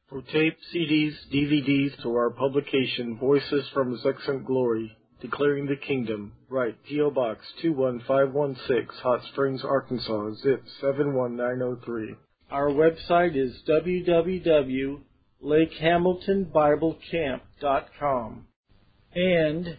For tape, CDs, DVDs, to our publication, Voices from His Excellent Glory, Declaring the Kingdom, write P.O. Box 21516, Hot Springs, Arkansas, zip 71903. Our website is www.lakehamiltonbiblecamp.com and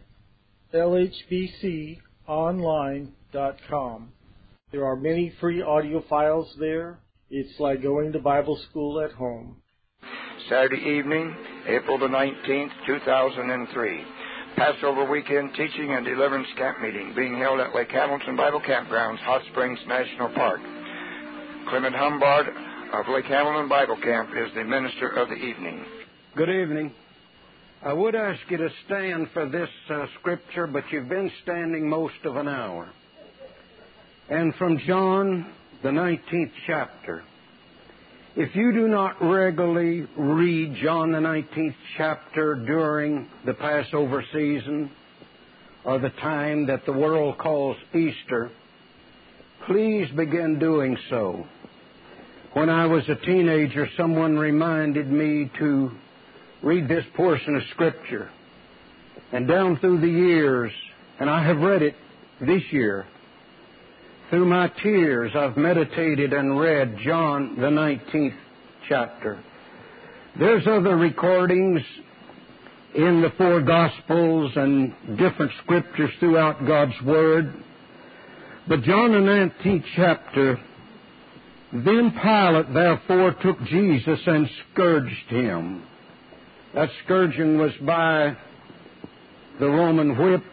lhbconline.com. There are many free audio files there. It's like going to Bible school at home. Saturday evening, April the 19th, 2003. Passover weekend teaching and deliverance camp meeting being held at Lake Hamilton Bible Campgrounds, Hot Springs National Park. Clement Humbard of Lake Hamilton Bible Camp is the minister of the evening. Good evening. I would ask you to stand for this scripture, but you've been standing most of an hour. And from John, the 19th chapter. If you do not regularly read John the 19th chapter during the Passover season or the time that the world calls Easter, please begin doing so. When I was a teenager, someone reminded me to read this portion of Scripture. And down through the years, and I have read it this year, through my tears, I've meditated and read John, the 19th chapter. There's other recordings in the four Gospels and different scriptures throughout God's Word. But John, the 19th chapter, then Pilate therefore took Jesus and scourged him. That scourging was by the Roman whip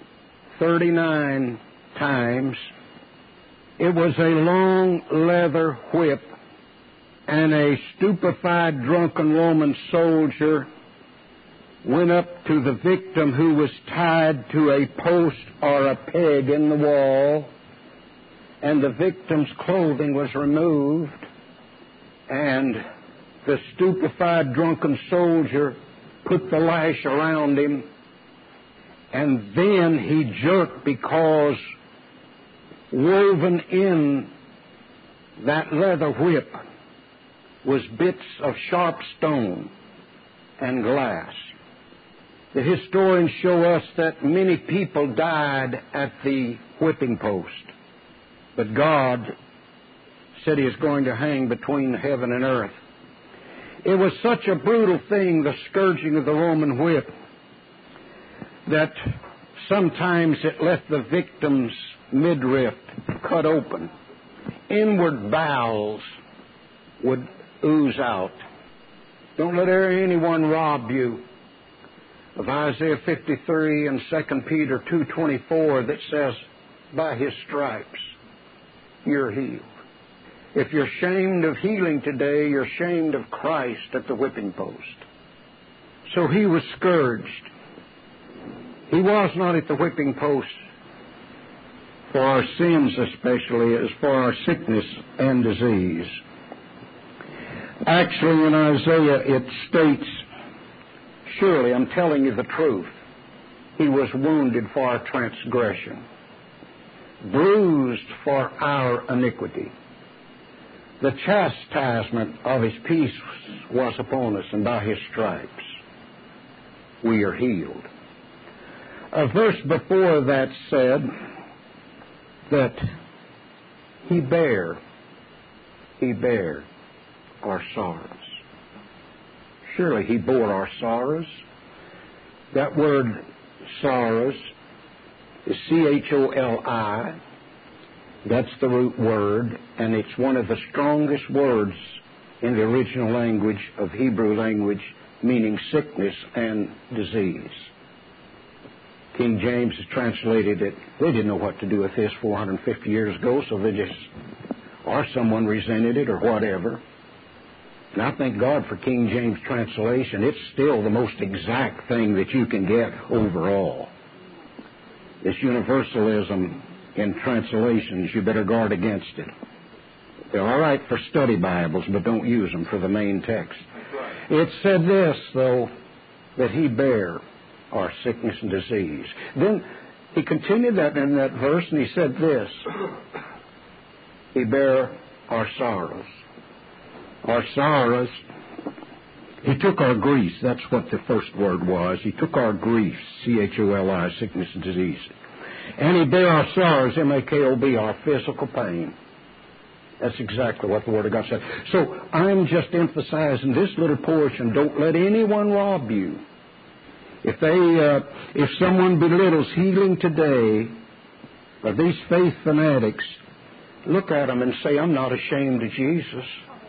39 times. It was a long leather whip, and a stupefied, drunken Roman soldier went up to the victim who was tied to a post or a peg in the wall, and the victim's clothing was removed, and the stupefied, drunken soldier put the lash around him, and then he jerked because woven in that leather whip was bits of sharp stone and glass. The historians show us that many people died at the whipping post, but God said He is going to hang between heaven and earth. It was such a brutal thing, the scourging of the Roman whip, that sometimes it left the victim's midriff cut open. Inward bowels would ooze out. Don't let anyone rob you of Isaiah 53 and 2 Peter 2:24 that says, by His stripes you're healed. If you're ashamed of healing today, you're ashamed of Christ at the whipping post. So He was scourged. He was not at the whipping post for our sins especially, as for our sickness and disease. Actually, in Isaiah it states, surely I'm telling you the truth, He was wounded for our transgression, bruised for our iniquity. The chastisement of His peace was upon us, and by His stripes we are healed. A verse before that said that He bare our sorrows. Surely He bore our sorrows. That word sorrows is C-H-O-L-I. That's the root word, and it's one of the strongest words in the original language of Hebrew language, meaning sickness and disease. King James has translated it. They didn't know what to do with this 450 years ago, so they just, or someone resented it or whatever. And I thank God for King James translation. It's still the most exact thing that you can get overall. This universalism in translations, you better guard against it. They're all right for study Bibles, but don't use them for the main text. It said this, though, that He bare our sickness and disease. Then He continued that in that verse, and He said this, He bare our sorrows. Our sorrows He took our griefs. That's what the first word was. He took our griefs, C-H-O-L-I, sickness and disease. And He bare our sorrows, M-A-K-O-B, our physical pain. That's exactly what the Word of God said. So I'm just emphasizing this little portion. Don't let anyone rob you. If someone belittles healing today, or these faith fanatics, look at them and say, I'm not ashamed of Jesus.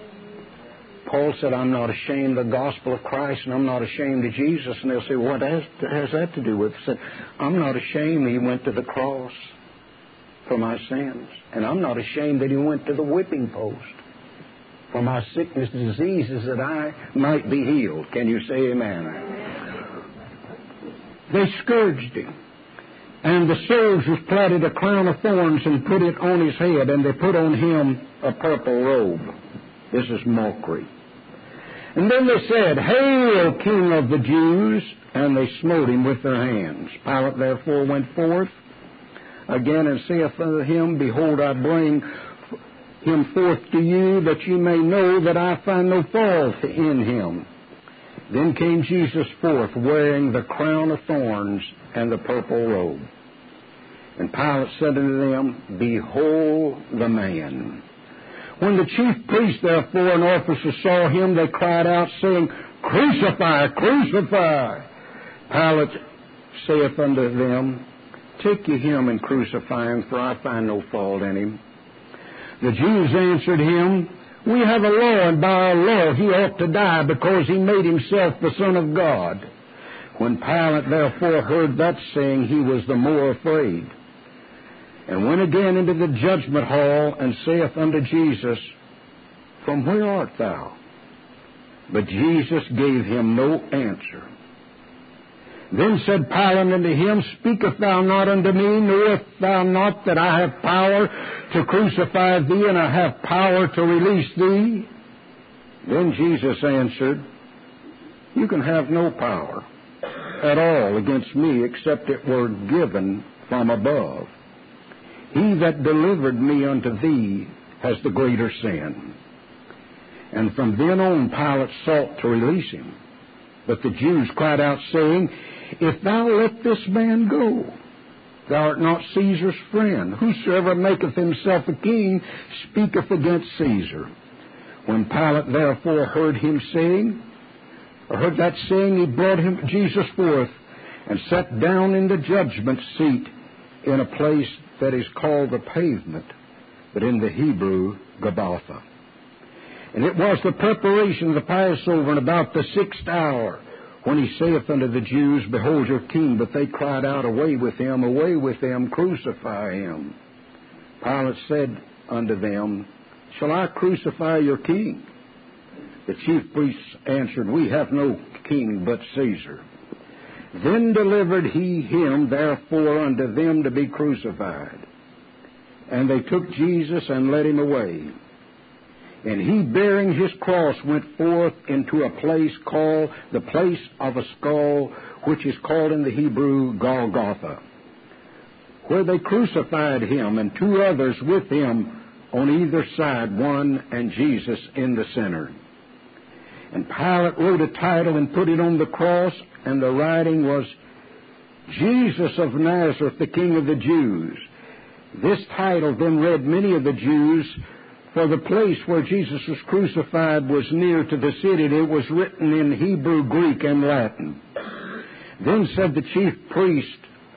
Paul said, I'm not ashamed of the gospel of Christ, and I'm not ashamed of Jesus. And they'll say, well, what has that to do with it? He said, I'm not ashamed He went to the cross for my sins. And I'm not ashamed that He went to the whipping post for my sickness and diseases that I might be healed. Can you say amen? They scourged Him. And the soldiers platted a crown of thorns and put it on His head, and they put on Him a purple robe. This is mockery. And then they said, Hail, King of the Jews! And they smote Him with their hands. Pilate therefore went forth again and saith unto him, Behold, I bring Him forth to you, that you may know that I find no fault in Him. Then came Jesus forth, wearing the crown of thorns and the purple robe. And Pilate said unto them, Behold the man. When the chief priests, therefore, and officers saw Him, they cried out, saying, Crucify, crucify! Pilate saith unto them, Take ye him and crucify him, for I find no fault in him. The Jews answered him, We have a law, and by our law he ought to die, because he made himself the Son of God. When Pilate therefore heard that saying, he was the more afraid, and went again into the judgment hall, and saith unto Jesus, From where art thou? But Jesus gave him no answer. Then said Pilate unto him, Speakest thou not unto me? Knowest thou not that I have power to crucify thee, and I have power to release thee? Then Jesus answered, You can have no power at all against me, except it were given from above. He that delivered me unto thee has the greater sin. And from then on Pilate sought to release him. But the Jews cried out, saying, If thou let this man go, thou art not Caesar's friend. Whosoever maketh himself a king speaketh against Caesar. When Pilate therefore heard that saying, he brought Jesus forth, and sat down in the judgment seat in a place that is called the Pavement, but in the Hebrew, Gabbatha. And it was the preparation of the Passover, and about the 6th hour, when he saith unto the Jews, Behold your king. But they cried out, Away with him, crucify him. Pilate said unto them, Shall I crucify your king? The chief priests answered, We have no king but Caesar. Then delivered he him therefore unto them to be crucified. And they took Jesus and led him away. And he, bearing his cross, went forth into a place called the place of a skull, which is called in the Hebrew Golgotha, where they crucified him, and 2 others with him on either side, one and Jesus in the center. And Pilate wrote a title and put it on the cross, and the writing was, Jesus of Nazareth, the King of the Jews. This title then read many of the Jews, for the place where Jesus was crucified was near to the city, and it was written in Hebrew, Greek, and Latin. Then said the chief priest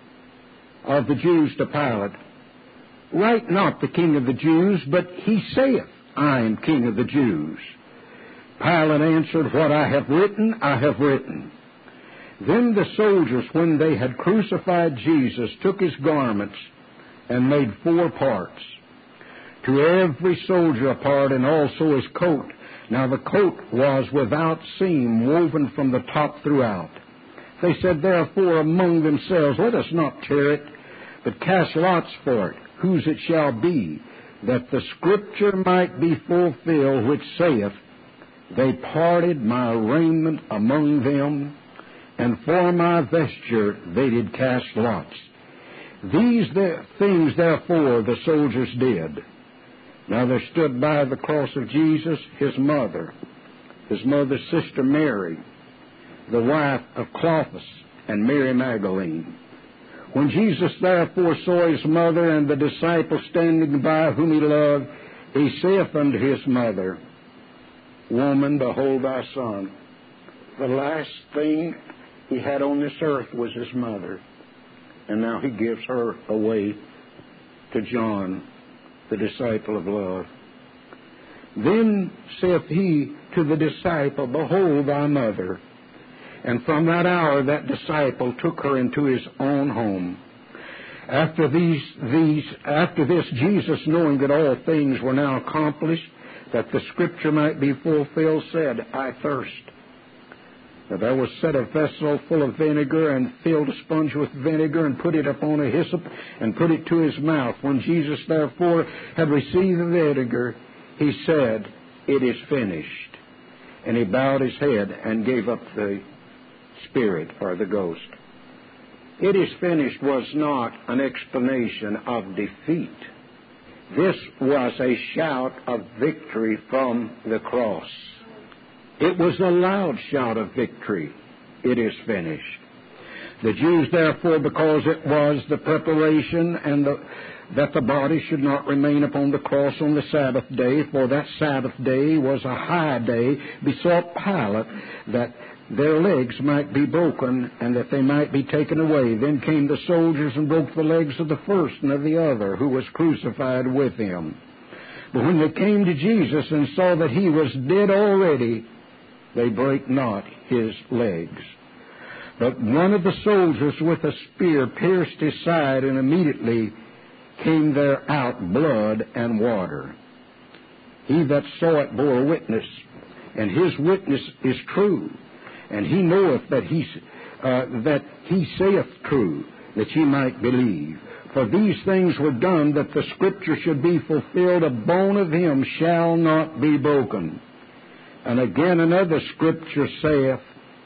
of the Jews to Pilate, Write not the King of the Jews, but he saith, I am King of the Jews. Pilate answered, What I have written, I have written. Then the soldiers, when they had crucified Jesus, took his garments and made 4 parts, to every soldier a part, and also his coat. Now the coat was without seam, woven from the top throughout. They said therefore among themselves, Let us not tear it, but cast lots for it, whose it shall be, that the scripture might be fulfilled, which saith, They parted my raiment among them, and for my vesture they did cast lots. These things therefore the soldiers did. Now there stood by the cross of Jesus his mother, his mother's sister Mary, the wife of Clopas, and Mary Magdalene. When Jesus therefore saw his mother and the disciple standing by whom he loved, he saith unto his mother, Woman, behold thy son. The last thing he had on this earth was his mother, and now he gives her away to John, the disciple of love. Then saith he to the disciple, Behold thy mother. And from that hour that disciple took her into his own home. After this, Jesus, knowing that all things were now accomplished, that the Scripture might be fulfilled, said, I thirst. Now there was set a vessel full of vinegar, and filled a sponge with vinegar, and put it upon a hyssop, and put it to his mouth. When Jesus therefore had received the vinegar, he said, It is finished. And he bowed his head and gave up the spirit, or the ghost. It is finished was not an explanation of defeat. This was a shout of victory from the cross. It was a loud shout of victory. It is finished. The Jews, therefore, because it was the preparation and that the body should not remain upon the cross on the Sabbath day, for that Sabbath day was a high day, besought Pilate that their legs might be broken, and that they might be taken away. Then came the soldiers and broke the legs of the first and of the other, who was crucified with him. But when they came to Jesus and saw that he was dead already, they brake not his legs. But one of the soldiers with a spear pierced his side, and immediately came there out blood and water. He that saw it bore witness, and his witness is true. And he knoweth that he saith true, that ye might believe. For these things were done, that the Scripture should be fulfilled, a bone of him shall not be broken. And again another Scripture saith,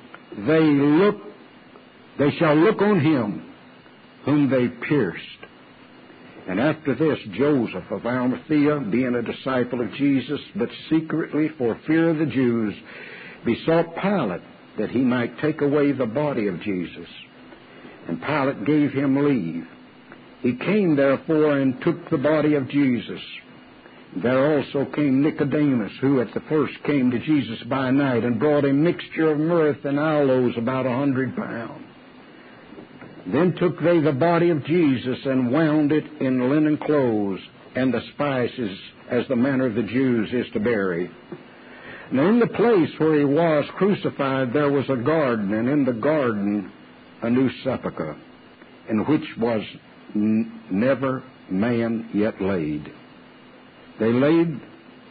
They shall look on him whom they pierced. And after this, Joseph of Arimathea, being a disciple of Jesus, but secretly for fear of the Jews, besought Pilate that he might take away the body of Jesus. And Pilate gave him leave. He came, therefore, and took the body of Jesus. There also came Nicodemus, who at the first came to Jesus by night, and brought a mixture of myrrh and aloes, about 100 pounds. Then took they the body of Jesus, and wound it in linen clothes, and the spices, as the manner of the Jews is to bury. Now in the place where he was crucified there was a garden, and in the garden a new sepulchre, in which was never man yet laid. They laid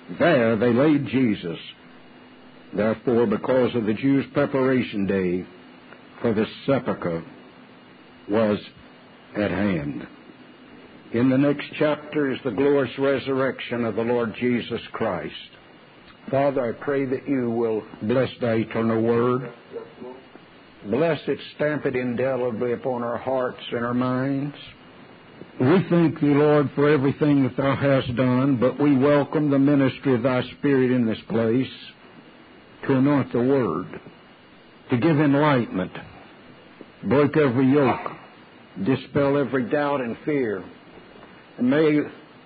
Jesus. Therefore, because of the Jews' preparation day, for the sepulchre was at hand. In the next chapter is the glorious resurrection of the Lord Jesus Christ. Father, I pray that you will bless thy eternal word. Bless it, stamp it indelibly upon our hearts and our minds. We thank thee, Lord, for everything that thou hast done, but we welcome the ministry of thy Spirit in this place to anoint the word, to give enlightenment, break every yoke, dispel every doubt and fear. And may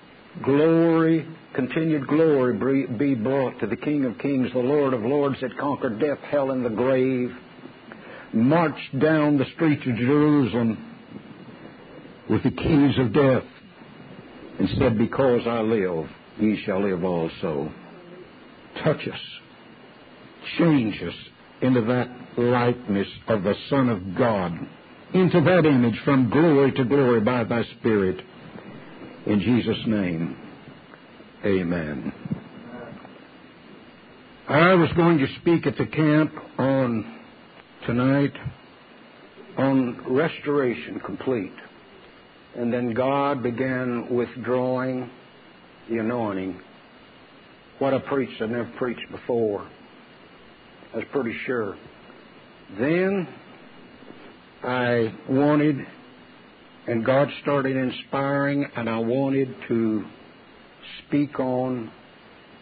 continued glory be brought to the King of Kings, the Lord of Lords, that conquered death, hell, and the grave, marched down the streets of Jerusalem with the keys of death, and said, Because I live, ye shall live also. Touch us, change us into that likeness of the Son of God, into that image from glory to glory by thy Spirit. In Jesus' name, amen. I was going to speak at the camp tonight on restoration complete. And then God began withdrawing the anointing. What I preached, I've never preached before. I was pretty sure. Then I wanted, and God started inspiring, and I wanted to speak on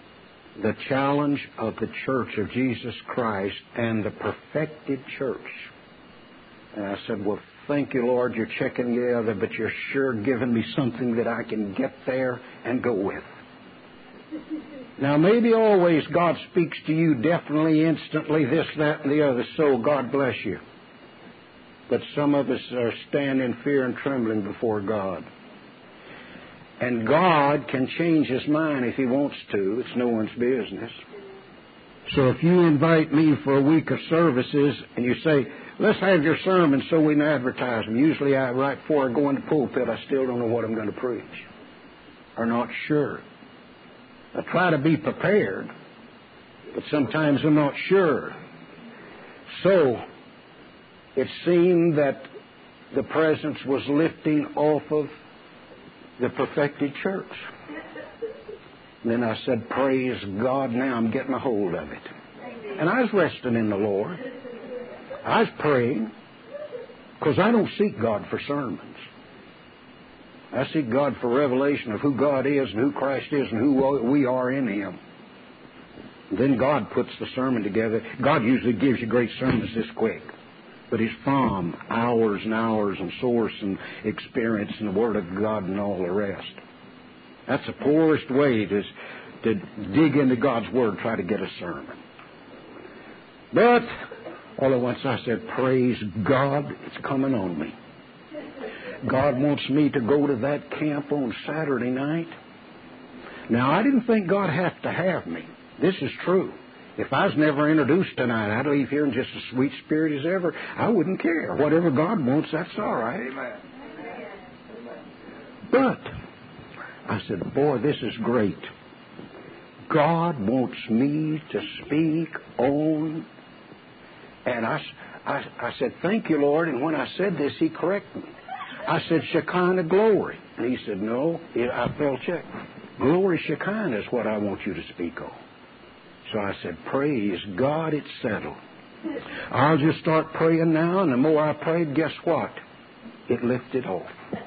the challenge of the Church of Jesus Christ and the perfected church. And I said, well, thank you, Lord, you're checking the other, but you're sure giving me something that I can get there and go with. Now, maybe always God speaks to you definitely, instantly, this, that, and the other, so God bless you. But some of us are standing in fear and trembling before God. And God can change His mind if He wants to. It's no one's business. So if you invite me for a week of services and you say, let's have your sermon so we can advertise them. Usually right before I go in the pulpit, I still don't know what I'm going to preach. Or not sure. I try to be prepared, but sometimes I'm not sure. So it seemed that the presence was lifting off of the perfected church. And then I said, praise God, now I'm getting a hold of it. And I was resting in the Lord. I was praying, because I don't seek God for sermons. I seek God for revelation of who God is and who Christ is and who we are in Him. Then God puts the sermon together. God usually gives you great sermons this quick. But He's from hours and hours and source and experience and the Word of God and all the rest. That's the poorest way to dig into God's Word, try to get a sermon. But all at once I said, praise God, it's coming on me. God wants me to go to that camp on Saturday night. Now, I didn't think God had to have me. This is true. If I was never introduced tonight, I'd leave here in just as sweet spirit as ever. I wouldn't care. Whatever God wants, that's all right. Amen. But I said, boy, this is great. God wants me to speak on. And I said, thank you, Lord. And when I said this, He corrected me. I said, Shekinah glory. And He said, no, I felt check. Glory Shekinah is what I want you to speak on. So I said, praise God, it's settled. I'll just start praying now, and the more I prayed, guess what? It lifted off.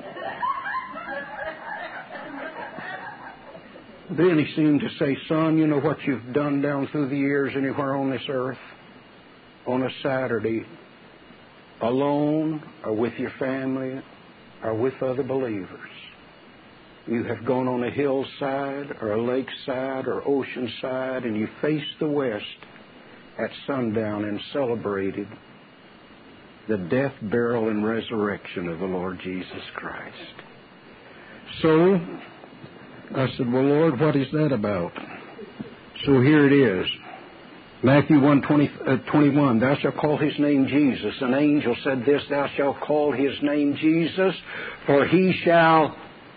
Then He seemed to say, son, you know what you've done down through the years anywhere on this earth? On a Saturday, alone or with your family or with other believers. You have gone on a hillside or a lakeside or oceanside, and you faced the west at sundown and celebrated the death, burial, and resurrection of the Lord Jesus Christ. So I said, well, Lord, what is that about? So here it is. Matthew 1:21, thou shalt call His name Jesus. An angel said this, thou shalt call His name Jesus, for He shall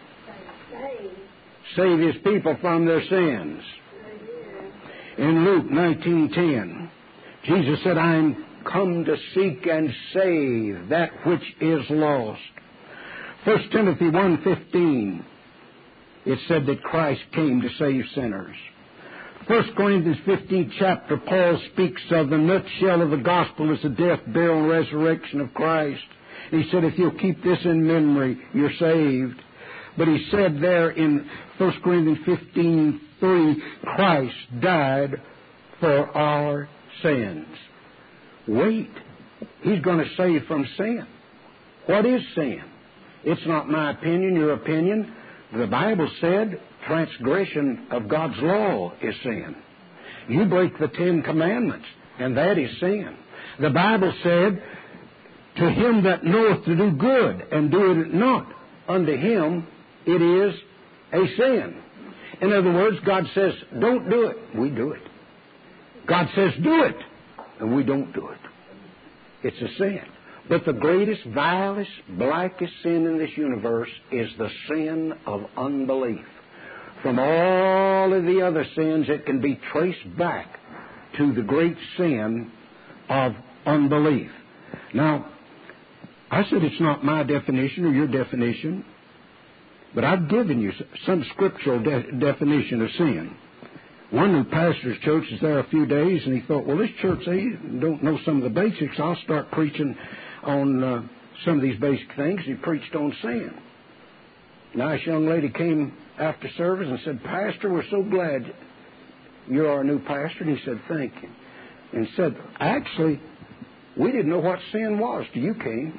save His people from their sins. In Luke 19:10, Jesus said, I am come to seek and save that which is lost. 1 Timothy 1:15, it said that Christ came to save sinners. 1 Corinthians 15th chapter, Paul speaks of the nutshell of the gospel as the death, burial, and resurrection of Christ. He said, if you'll keep this in memory, you're saved. But he said there in 1 Corinthians 15:3, Christ died for our sins. Wait, He's going to save from sin. What is sin? It's not my opinion, your opinion. The Bible said transgression of God's law is sin. You break the 10 Commandments, and that is sin. The Bible said, to him that knoweth to do good and doeth it not, unto him it is a sin. In other words, God says, don't do it. We do it. God says, do it. And we don't do it. It's a sin. But the greatest, vilest, blackest sin in this universe is the sin of unbelief. From all of the other sins, it can be traced back to the great sin of unbelief. Now, I said it's not my definition or your definition, but I've given you some scriptural definition of sin. One who pastors church is there a few days, and he thought, well, this church, they don't know some of the basics. I'll start preaching on some of these basic things. He preached on sin. A nice young lady came after service and said, Pastor, we're so glad you're our new pastor. And he said, thank you. And said, actually, we didn't know what sin was till you came.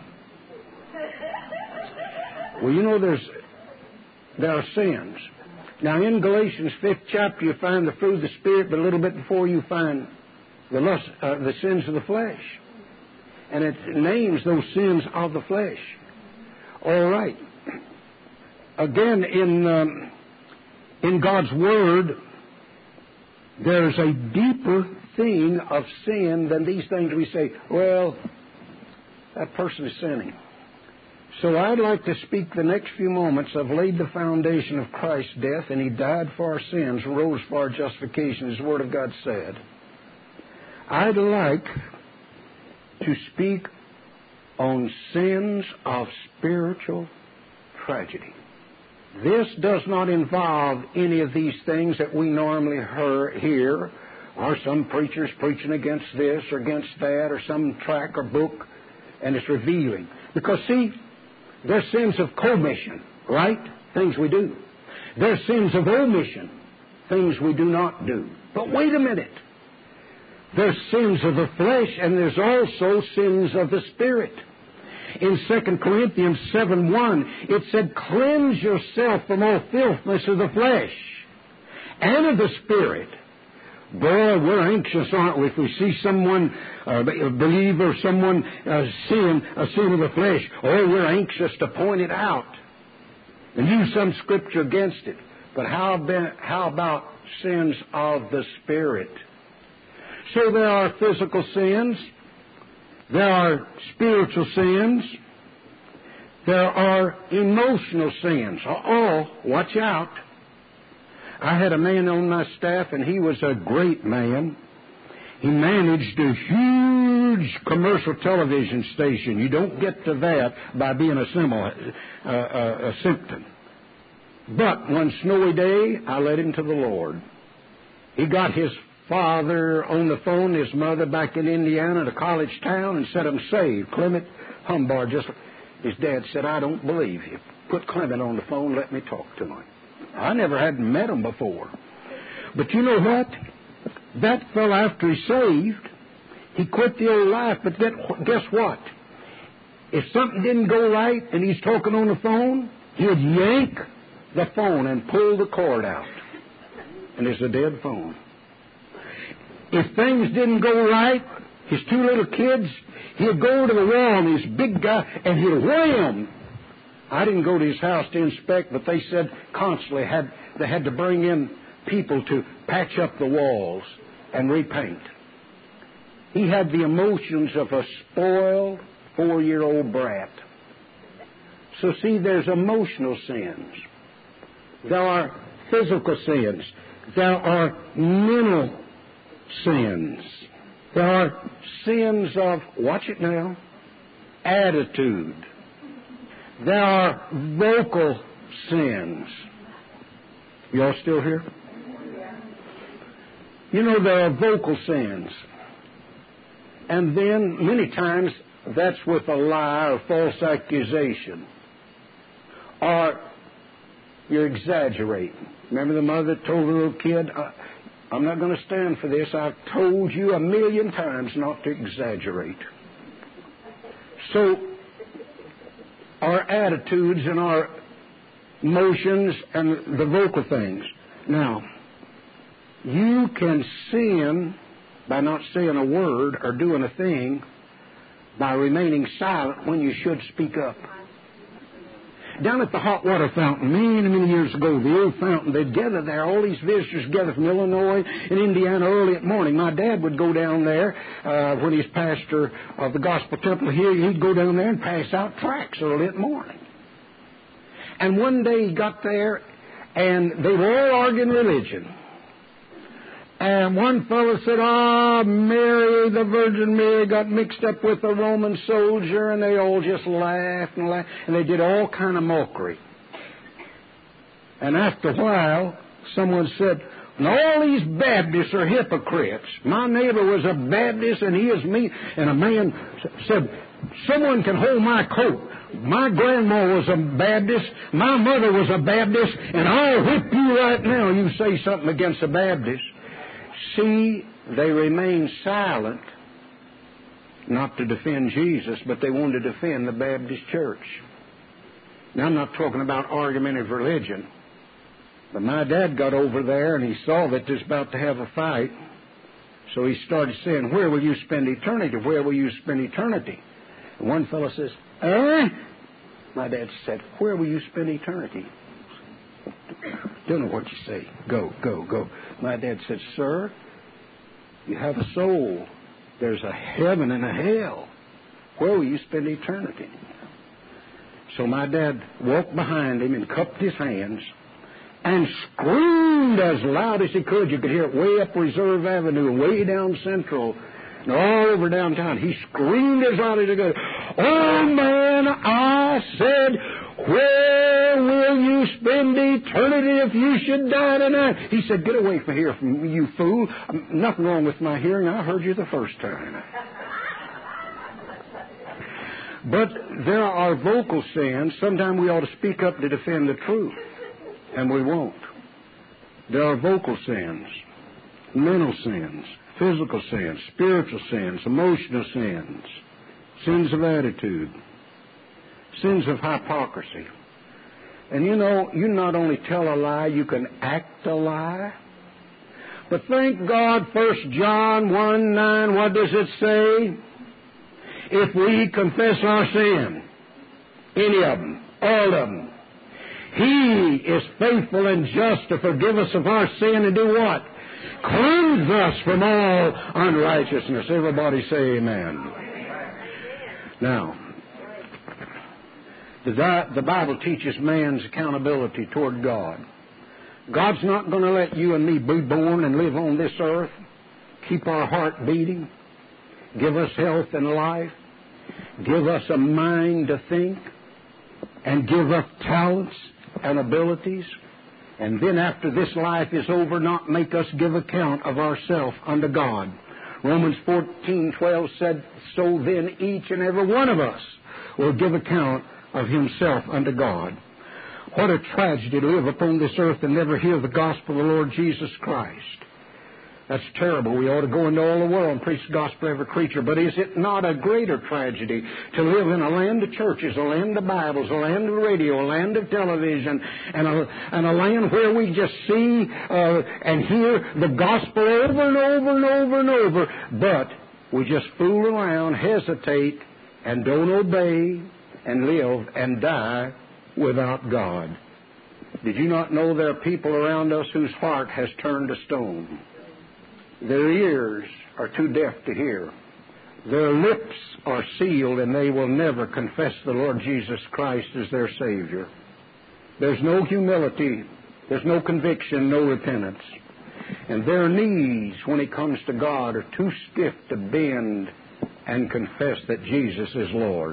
Well, you know, there are sins. Now, in Galatians 5th chapter, you find the fruit of the Spirit, but a little bit before you find the sins of the flesh. And it names those sins of the flesh. All right. Again, in God's Word, there's a deeper thing of sin than these things we say, well, that person is sinning. So I'd like to speak the next few moments. I've laid the foundation of Christ's death, and He died for our sins, rose for our justification, as the Word of God said. I'd like to speak on sins of spiritual tragedy. This does not involve any of these things that we normally hear, or some preachers preaching against this or against that, or some tract or book, and it's revealing. Because, see, there's sins of commission, right? Things we do. There's sins of omission, things we do not do. But wait a minute. There's sins of the flesh, and there's also sins of the Spirit. In 2 Corinthians 7:1, it said, cleanse yourself from all filthiness of the flesh and of the Spirit. Boy, we're anxious, aren't we, if we see someone, a believer, someone sin a sin of the flesh. Oh, we're anxious to point it out and use some scripture against it. But how about sins of the Spirit? So there are physical sins. There are spiritual sins. There are emotional sins. Watch out. I had a man on my staff, and he was a great man. He managed a huge commercial television station. You don't get to that by being a symptom. But one snowy day, I led him to the Lord. He got his father on the phone, his mother back in Indiana, at a college town, and said, I'm saved. Clement Humbard, his dad said, I don't believe you. Put Clement on the phone, let me talk to him. I never had met him before. But you know what? That fell after he's saved. He quit the old life, but guess what? If something didn't go right and he's talking on the phone, he'd yank the phone and pull the cord out. And it's a dead phone. If things didn't go right, his two little kids, he'd go to the wall, and this big guy, and he'd wham. I didn't go to his house to inspect, but they said constantly they had to bring in people to patch up the walls and repaint. He had the emotions of a spoiled 4-year-old brat. So see, there's emotional sins. There are physical sins. There are mental sins. There are sins of, watch it now, attitude. There are vocal sins. You all still here? You know, there are vocal sins. And then, many times, that's with a lie or false accusation. Or you're exaggerating. Remember the mother that told the little kid, I'm not going to stand for this. I've told you 1,000,000 times not to exaggerate. So, our attitudes and our emotions and the vocal things. Now, you can sin by not saying a word or doing a thing by remaining silent when you should speak up. Down at the hot water fountain, many years ago, the old fountain, they'd gather there, all these visitors together from Illinois and Indiana early at morning. My dad would go down there when he's pastor of the Gospel Temple here. He'd go down there and pass out tracts early at morning. And one day he got there, and they were all arguing religion. And one fellow said, Mary, the Virgin Mary, got mixed up with a Roman soldier, and they all just laughed, and they did all kind of mockery. And after a while, someone said, all these Baptists are hypocrites. My neighbor was a Baptist, and he is me. And a man said, someone can hold my coat. My grandma was a Baptist, my mother was a Baptist, and I'll whip you right now. You say something against a Baptist. See, they remained silent, not to defend Jesus, but they wanted to defend the Baptist church. Now, I'm not talking about argumentative religion, but my dad got over there and he saw that they're about to have a fight, so he started saying, "Where will you spend eternity? Where will you spend eternity?" And one fellow says, My dad said, "Where will you spend eternity?" Don't know what you say. Go, go, go. My dad said, "Sir, you have a soul. There's a heaven and a hell. Where will you spend eternity?" So my dad walked behind him and cupped his hands and screamed as loud as he could. You could hear it way up Reserve Avenue and way down Central and all over downtown. He screamed as loud as he could. "Oh, man," I said, "where will you spend eternity if you should die tonight?" He said, "Get away from here, you fool. Nothing wrong with my hearing. I heard you the first time." But there are vocal sins. Sometimes we ought to speak up to defend the truth, and we won't. There are vocal sins, mental sins, physical sins, spiritual sins, emotional sins, sins of attitude, sins of hypocrisy. And you know, you not only tell a lie, you can act a lie. But thank God, 1 John 1:9, what does it say? If we confess our sin, any of them, all of them, He is faithful and just to forgive us of our sin and do what? Cleanse us from all unrighteousness. Everybody say amen. Now, the Bible teaches man's accountability toward God. God's not going to let you and me be born and live on this earth, keep our heart beating, give us health and life, give us a mind to think, and give us talents and abilities, and then after this life is over, not make us give account of ourselves unto God. Romans 14:12 said, "So then each and every one of us will give account of himself unto God." What a tragedy to live upon this earth and never hear the gospel of the Lord Jesus Christ. That's terrible. We ought to go into all the world and preach the gospel to every creature. But is it not a greater tragedy to live in a land of churches, a land of Bibles, a land of radio, a land of television, and a land where we just see and hear the gospel over and over and over and over, but we just fool around, hesitate, and don't obey, and live and die without God? Did you not know there are people around us whose heart has turned to stone? Their ears are too deaf to hear. Their lips are sealed, and they will never confess the Lord Jesus Christ as their Savior. There's no humility, there's no conviction, no repentance. And their knees, when it comes to God, are too stiff to bend and confess that Jesus is Lord.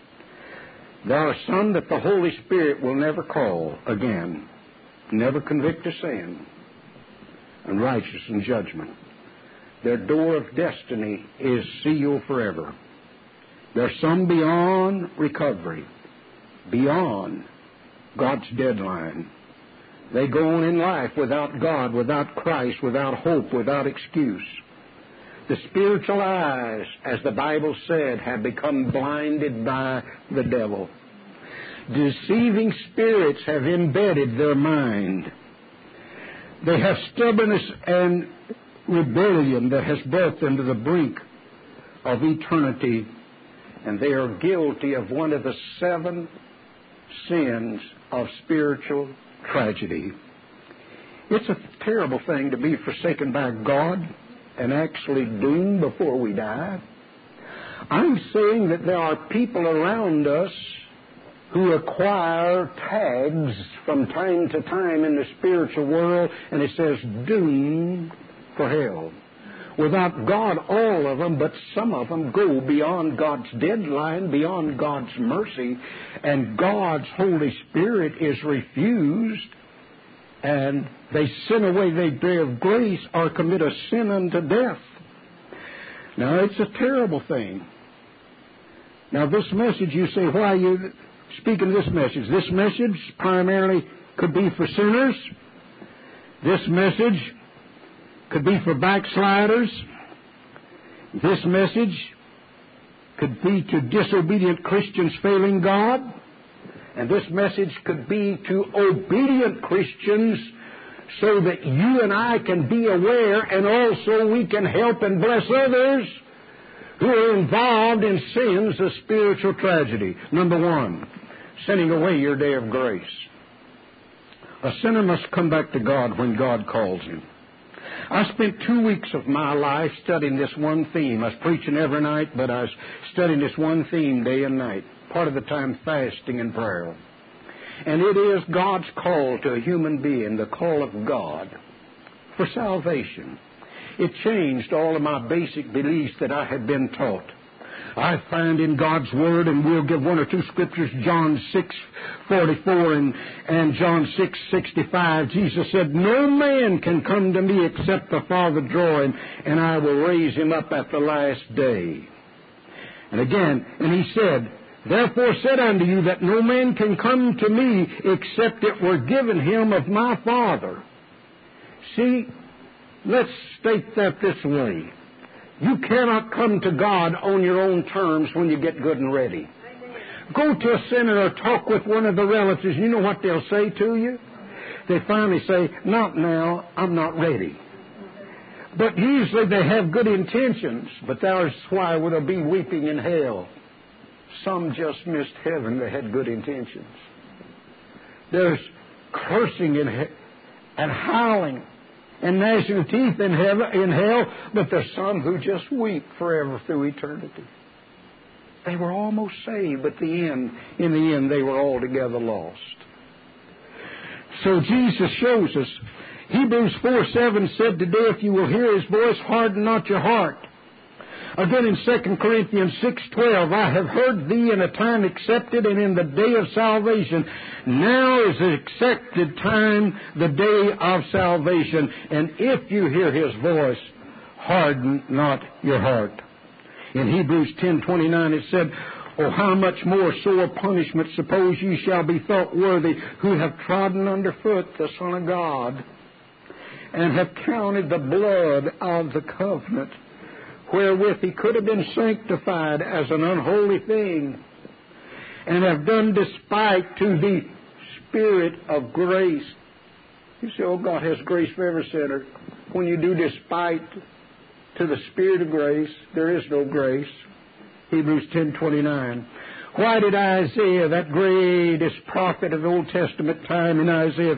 There are some that the Holy Spirit will never call again, never convict of sin and righteousness and judgment. Their door of destiny is sealed forever. There are some beyond recovery, beyond God's deadline. They go on in life without God, without Christ, without hope, without excuse. The spiritual eyes, as the Bible said, have become blinded by the devil. Deceiving spirits have embedded their mind. They have stubbornness and rebellion that has brought them to the brink of eternity, and they are guilty of one of the 7 sins of spiritual tragedy. It's a terrible thing to be forsaken by God and actually doomed before we die. I'm saying that there are people around us who acquire tags from time to time in the spiritual world, and it says doomed for hell. Without God, all of them, but some of them go beyond God's deadline, beyond God's mercy, and God's Holy Spirit is refused, and they sin away their day of grace or commit a sin unto death. Now, it's a terrible thing. Now, this message, you say, why are you speaking this message? This message primarily could be for sinners. This message could be for backsliders. This message could be to disobedient Christians failing God. And this message could be to obedient Christians so that you and I can be aware, and also we can help and bless others who are involved in sins of spiritual tragedy. Number one, sending away your day of grace. A sinner must come back to God when God calls him. I spent 2 weeks of my life studying this one theme. I was preaching every night, but I was studying this one theme day and night. Part of the time fasting and prayer. And it is God's call to a human being, the call of God for salvation. It changed all of my basic beliefs that I had been taught. I find in God's Word, and we'll give one or two scriptures, John 6:44 and John 6:65. Jesus said, "No man can come to me except the Father draw him, and I will raise him up at the last day." And again, and he said, "Therefore said unto you that no man can come to me except it were given him of my Father." See, let's state that this way. You cannot come to God on your own terms when you get good and ready. Go to a sinner or talk with one of the relatives. You know what they'll say to you? They finally say, "Not now, I'm not ready." But usually they have good intentions, but that's why there'll be weeping in hell. Some just missed heaven. They had good intentions. There's cursing and howling and gnashing of teeth in hell, but there's some who just weep forever through eternity. They were almost saved, but in the end, they were altogether lost. So Jesus shows us. Hebrews 4:7 said, "Today, if you will hear His voice, harden not your heart." Again in 2 Corinthians 6:12, "I have heard thee in a time accepted and in the day of salvation. Now is the accepted time, the day of salvation. And if you hear His voice, harden not your heart." In Hebrews 10:29 it said, "Oh, how much more sore punishment suppose ye shall be thought worthy, who have trodden under foot the Son of God, and have counted the blood of the covenant, wherewith He could have been sanctified as an unholy thing, and have done despite to the Spirit of grace." You say, "Oh, God has grace for every sinner." When you do despite to the Spirit of grace, there is no grace. Hebrews 10:29. Why did Isaiah, that greatest prophet of the Old Testament time, in Isaiah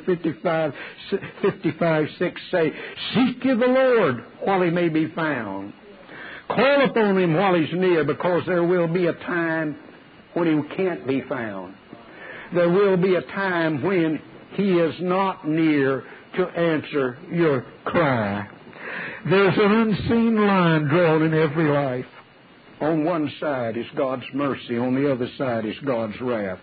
55:6 say, "Seek ye the Lord while He may be found. Call upon Him while He's near, because there will be a time when He can't be found. There will be a time when He is not near to answer your cry." There's an unseen line drawn in every life. On one side is God's mercy, on the other side is God's wrath.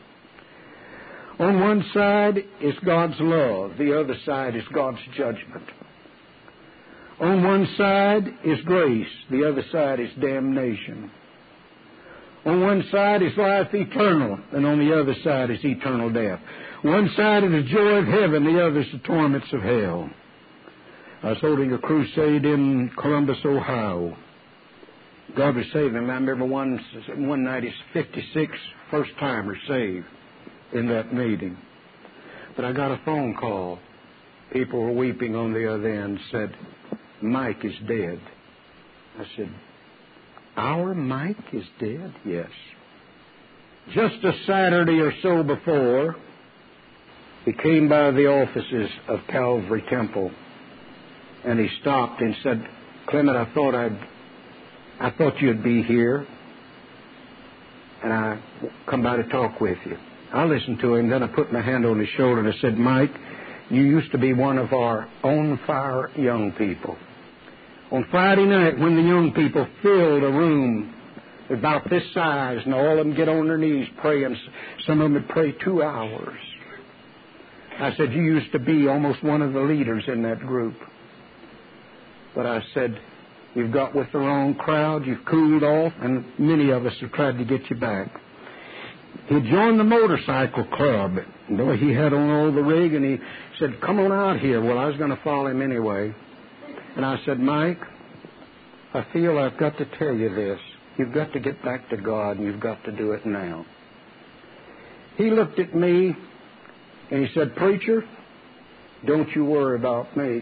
On one side is God's love, the other side is God's judgment. On one side is grace, the other side is damnation. On one side is life eternal, and on the other side is eternal death. One side is the joy of heaven, the other is the torments of hell. I was holding a crusade in Columbus, Ohio. God was saving. I remember one night, he's 56 first-timers saved in that meeting. But I got a phone call. People were weeping on the other end, said, "Mike is dead." I said, "Our Mike is dead?" "Yes." Just a Saturday or so before, he came by the offices of Calvary Temple, and he stopped and said, "Clement, I thought you'd be here, and I come by to talk with you." I listened to him, then I put my hand on his shoulder and I said, "Mike, you used to be one of our on-fire young people. On Friday night, when the young people filled a room about this size, and all of them get on their knees praying, some of them would pray 2 hours. I said, you used to be almost one of the leaders in that group. But I said, you've got with the wrong crowd, you've cooled off, and many of us have tried to get you back." He joined the motorcycle club. He had on all the rig, and he said, "Come on out here." Well, I was going to follow him anyway. And I said, Mike, I feel I've got to tell you this. You've got to get back to God, and you've got to do it now. He looked at me, and he said, Preacher, don't you worry about me.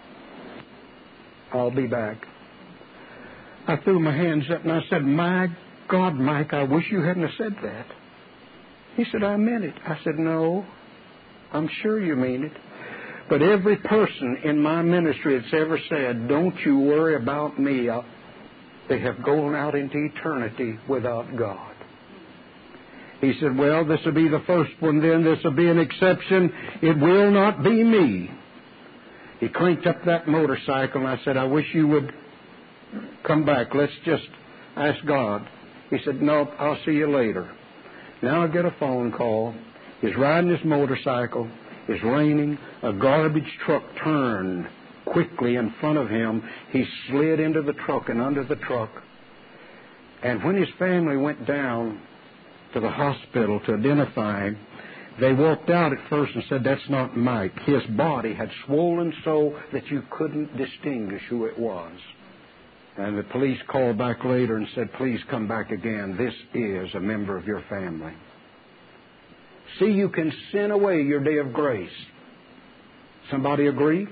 I'll be back. I threw my hands up, and I said, My God, Mike, I wish you hadn't have said that. He said, I meant it. I said, no, I'm sure you mean it. But every person in my ministry that's ever said, don't you worry about me, they have gone out into eternity without God. He said, well, this will be the first one then. This will be an exception. It will not be me. He cranked up that motorcycle, and I said, I wish you would come back. Let's just ask God. He said, no, I'll see you later. Now I get a phone call. He's riding his motorcycle. It's raining. A garbage truck turned quickly in front of him. He slid into the truck and under the truck. And when his family went down to the hospital to identify him, they walked out at first and said, that's not Mike. His body had swollen so that you couldn't distinguish who it was. And the police called back later and said, please come back again. This is a member of your family. See, you can sin away your day of grace. Somebody agree?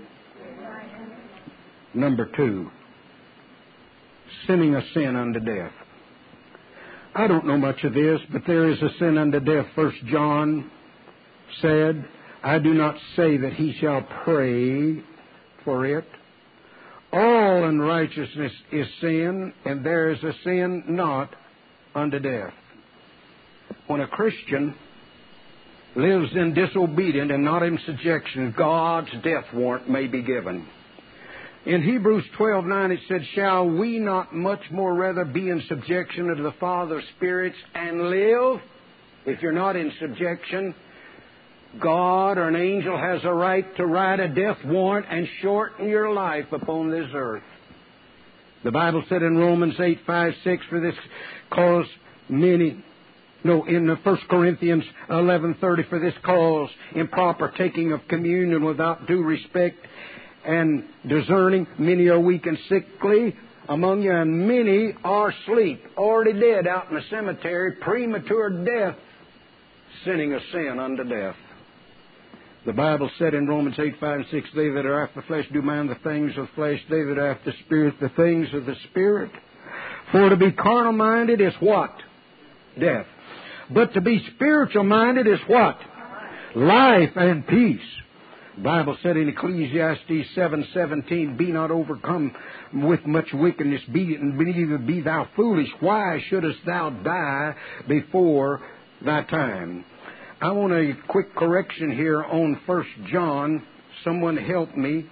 Number 2, sinning a sin unto death. I don't know much of this, but there is a sin unto death. 1 John said, I do not say that he shall pray for it. All unrighteousness is sin, and there is a sin not unto death. When a Christian lives in disobedience and not in subjection, God's death warrant may be given. In Hebrews 12:9 it said, shall we not much more rather be in subjection unto the Father of spirits and live? If you're not in subjection, God or an angel has a right to write a death warrant and shorten your life upon this earth. The Bible said in Romans 8:5-6, for this cause many... No, in 1 Corinthians 11:30, for this cause improper taking of communion without due respect and discerning, many are weak and sickly among you, and many are asleep, already dead out in the cemetery, premature death, sinning a sin unto death. The Bible said in Romans 8:5-6, they that are after the flesh do mind the things of the flesh, they that are after the Spirit, the things of the Spirit. For to be carnal-minded is what? Death. But to be spiritual-minded is what? Life and peace. The Bible said in Ecclesiastes 7:17, be not overcome with much wickedness, neither be thou foolish. Why shouldest thou die before thy time? I want a quick correction here on 1 John. Someone help me.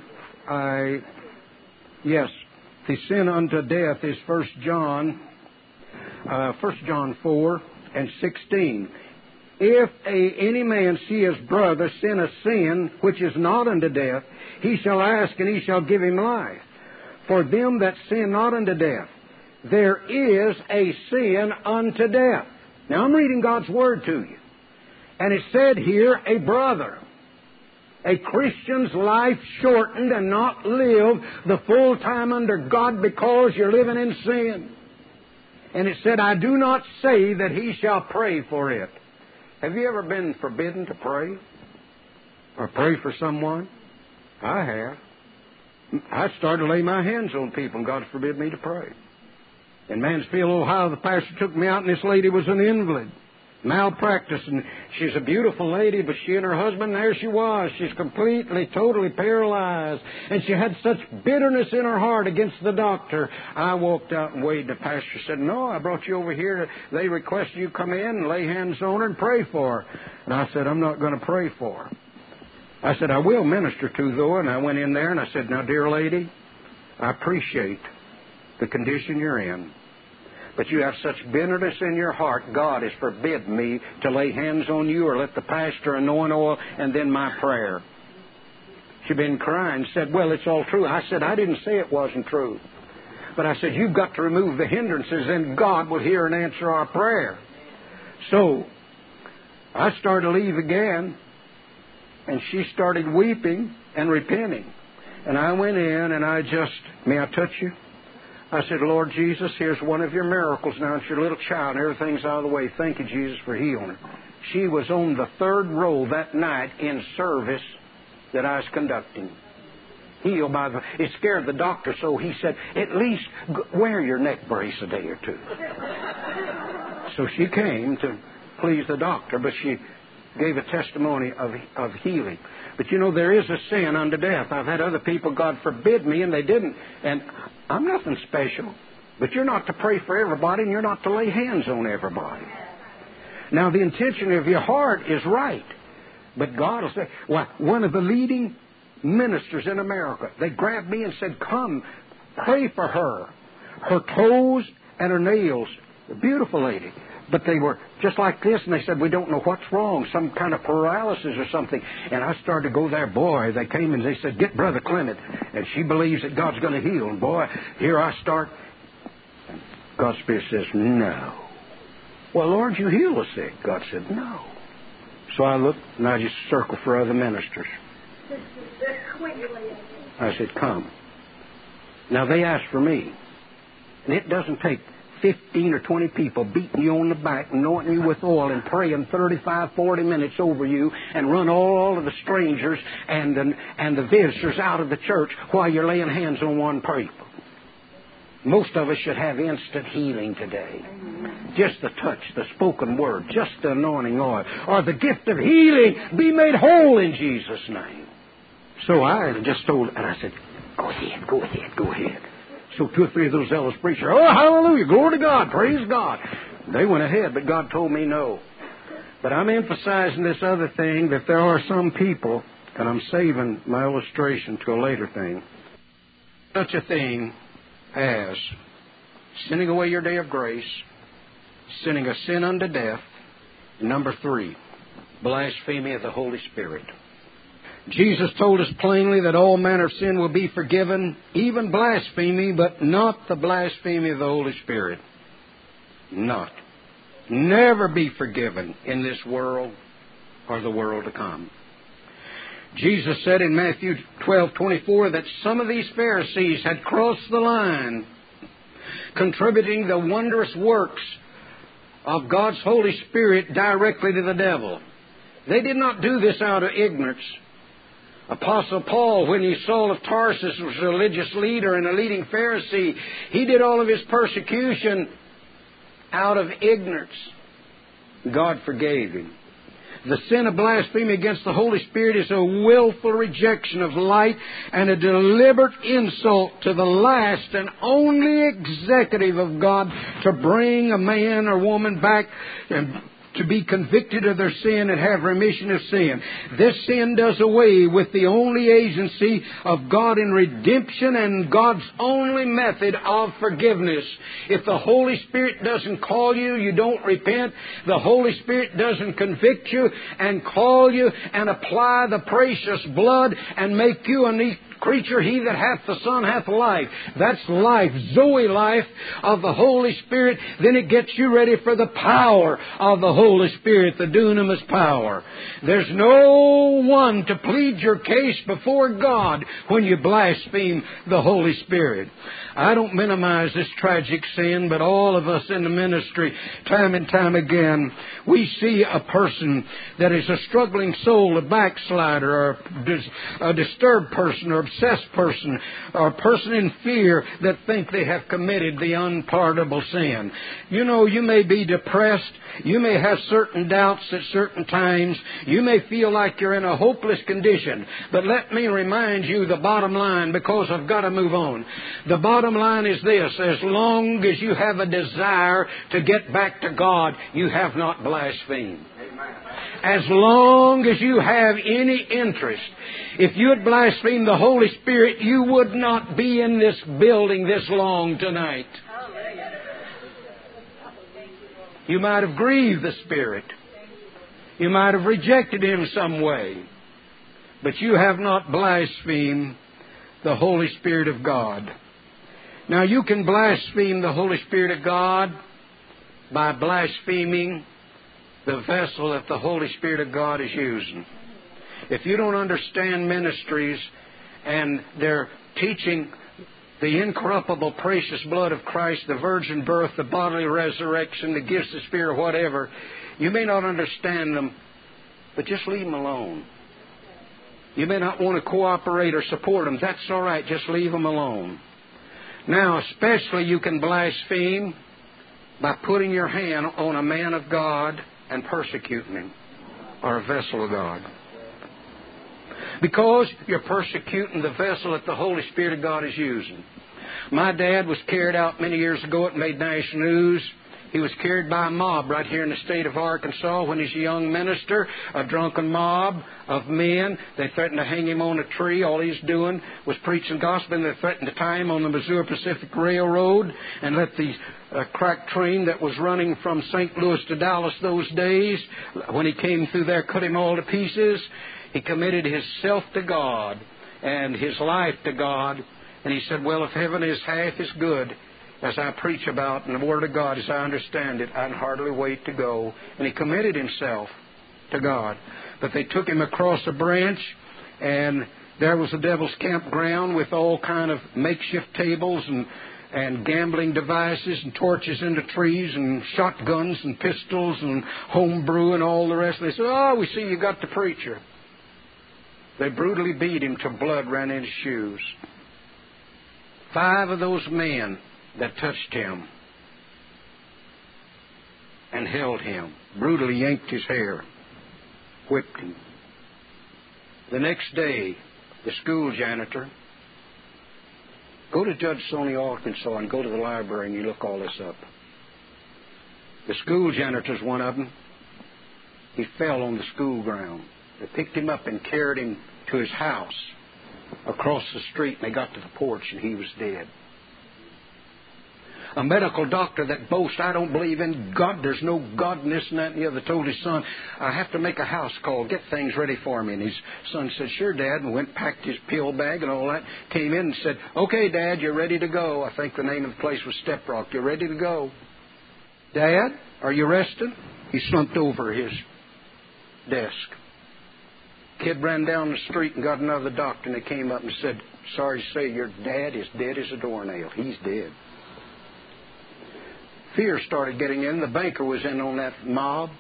Yes, the sin unto death is 1 John 4:16. If any man see his brother sin a sin which is not unto death, he shall ask, and he shall give him life. For them that sin not unto death, there is a sin unto death. Now I'm reading God's Word to you. And it said here, a brother. A Christian's life shortened and not lived the full time under God because you're living in sin. And it said, I do not say that he shall pray for it. Have you ever been forbidden to pray? Or pray for someone? I have. I started to lay my hands on people, and God forbid me to pray. In Mansfield, Ohio, the pastor took me out, and this lady was an invalid. Malpractice, and she's a beautiful lady, but she and her husband, there she was. She's completely, totally paralyzed, and she had such bitterness in her heart against the doctor. I walked out and waited. The pastor said, no, I brought you over here. They requested you come in and lay hands on her and pray for her. And I said, I'm not going to pray for her. I said, I will minister to, though. And I went in there and I said, now, dear lady, I appreciate the condition you're in, but you have such bitterness in your heart, God has forbidden me to lay hands on you or let the pastor anoint oil and then my prayer. She'd been crying, said, well, it's all true. I said, I didn't say it wasn't true. But I said, you've got to remove the hindrances and God will hear and answer our prayer. So I started to leave again, and she started weeping and repenting. And I went in and I just, may I touch you? I said, Lord Jesus, here's one of your miracles now. It's your little child. Everything's out of the way. Thank you, Jesus, for healing her. She was on the third row that night in service that I was conducting. Healed by the... It scared the doctor, so he said, at least wear your neck brace a day or two. So she came to please the doctor, but she gave a testimony of healing. But you know, there is a sin unto death. I've had other people, God forbid me, and they didn't. And I'm nothing special. But you're not to pray for everybody, and you're not to lay hands on everybody. Now, the intention of your heart is right. But God will say, well, one of the leading ministers in America, they grabbed me and said, come, pray for her. Her toes and her nails. A beautiful lady. But they were just like this, and they said, we don't know what's wrong, some kind of paralysis or something. And I started to go there. Boy, they came and they said, get Brother Clement. And she believes that God's going to heal. And boy, here I start. God's Spirit says, no. Well, Lord, you heal the sick. God said, no. So I looked, and I just circled for other ministers. I said, come. Now, they asked for me. And it doesn't take 15 or 20 people beating you on the back, anointing you with oil, and praying 35, 40 minutes over you, and run all of the strangers and the visitors out of the church while you're laying hands on one person. Most of us should have instant healing today. Just the touch, the spoken word, just the anointing oil, or the gift of healing, be made whole in Jesus' name. So I just told, and I said, go ahead, go ahead, go ahead. So 2 or 3 of those zealous preachers, oh, hallelujah, glory to God, praise God. They went ahead, but God told me no. But I'm emphasizing this other thing, that there are some people, and I'm saving my illustration to a later thing, such a thing as sending away your day of grace, sending a sin unto death. Number 3, blasphemy of the Holy Spirit. Jesus told us plainly that all manner of sin will be forgiven, even blasphemy, but not the blasphemy of the Holy Spirit. Not. Never be forgiven in this world or the world to come. Jesus said in Matthew 12:24 that some of these Pharisees had crossed the line, contributing the wondrous works of God's Holy Spirit directly to the devil. They did not do this out of ignorance. Apostle Paul, when he Saul of Tarsus was a religious leader and a leading Pharisee, he did all of his persecution out of ignorance. God forgave him. The sin of blasphemy against the Holy Spirit is a willful rejection of light and a deliberate insult to the last and only executive of God to bring a man or woman back and to be convicted of their sin and have remission of sin. This sin does away with the only agency of God in redemption and God's only method of forgiveness. If the Holy Spirit doesn't call you, you don't repent. The Holy Spirit doesn't convict you and call you and apply the precious blood and make you a new creature. He that hath the Son hath life. That's life, Zoe life of the Holy Spirit. Then it gets you ready for the power of the Holy Spirit, the dunamis power. There's no one to plead your case before God when you blaspheme the Holy Spirit. I don't minimize this tragic sin, but all of us in the ministry, time and time again, we see a person that is a struggling soul, a backslider, or a disturbed person, or obsessed person, or a person in fear that think they have committed the unpardonable sin. You know, you may be depressed. You may have certain doubts at certain times. You may feel like you're in a hopeless condition. But let me remind you the bottom line, because I've got to move on. The bottom line is this: as long as you have a desire to get back to God, you have not blasphemed. As long as you have any interest, if you had blasphemed the Holy Spirit, you would not be in this building this long tonight. You might have grieved the Spirit. You might have rejected Him some way. But you have not blasphemed the Holy Spirit of God. Now, you can blaspheme the Holy Spirit of God by blaspheming the vessel that the Holy Spirit of God is using. If you don't understand ministries and they're teaching the incorruptible, precious blood of Christ, the virgin birth, the bodily resurrection, the gifts of the Spirit, whatever. You may not understand them, but just leave them alone. You may not want to cooperate or support them. That's all right. Just leave them alone. Now, especially you can blaspheme by putting your hand on a man of God and persecuting him, or a vessel of God. Because you're persecuting the vessel that the Holy Spirit of God is using. My dad was carried out many years ago. It made national news. He was carried by a mob right here in the state of Arkansas when he's a young minister. A drunken mob of men. They threatened to hang him on a tree. All he's doing was preaching the gospel, and they threatened to tie him on the Missouri Pacific Railroad and let the crack train that was running from St. Louis to Dallas those days, when he came through there, cut him all to pieces. He committed himself to God and his life to God. And he said, well, if heaven is half as good as I preach about in the Word of God as I understand it, I'd hardly wait to go. And he committed himself to God. But they took him across a branch, and there was a devil's campground with all kind of makeshift tables and gambling devices and torches in the trees and shotguns and pistols and homebrew and all the rest. And they said, oh, we see you got the preacher. They brutally beat him till blood ran in his shoes. 5 of those men that touched him and held him brutally yanked his hair, whipped him. The next day, the school janitor, go to Judge Sony, Arkansas, and go to the library and you look all this up. The school janitor's one of them. He fell on the school ground. They picked him up and carried him to his house across the street, and they got to the porch, and he was dead. A medical doctor that boasts, I don't believe in God, there's no God, and this and that and the other, told his son, I have to make a house call, get things ready for me. And his son said, sure, Dad, and went, packed his pill bag and all that, came in and said, okay, Dad, you're ready to go. I think the name of the place was Step Rock. You're ready to go. Dad, are you rested? He slumped over his desk. Kid ran down the street and got another doctor, and they came up and said, sorry to say, your dad is dead as a doornail. He's dead. Fear started getting in. The banker was in on that mob.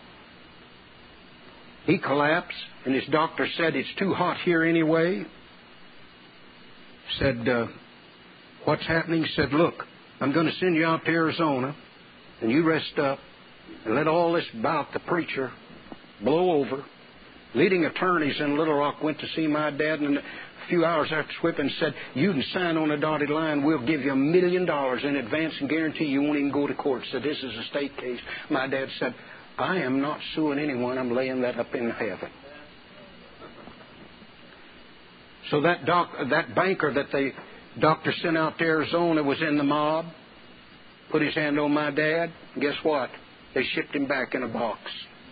He collapsed, and his doctor said, it's too hot here anyway. Said, what's happening? Said, look, I'm going to send you out to Arizona, and you rest up, and let all this about the preacher blow over. Leading attorneys in Little Rock went to see my dad, and a few hours after whipping said, you can sign on a dotted line, we'll give you $1 million in advance and guarantee you won't even go to court. Said, this is a state case. My dad said, I am not suing anyone, I'm laying that up in heaven. So that banker that the doctor sent out to Arizona was in the mob, put his hand on my dad, and guess what? They shipped him back in a box.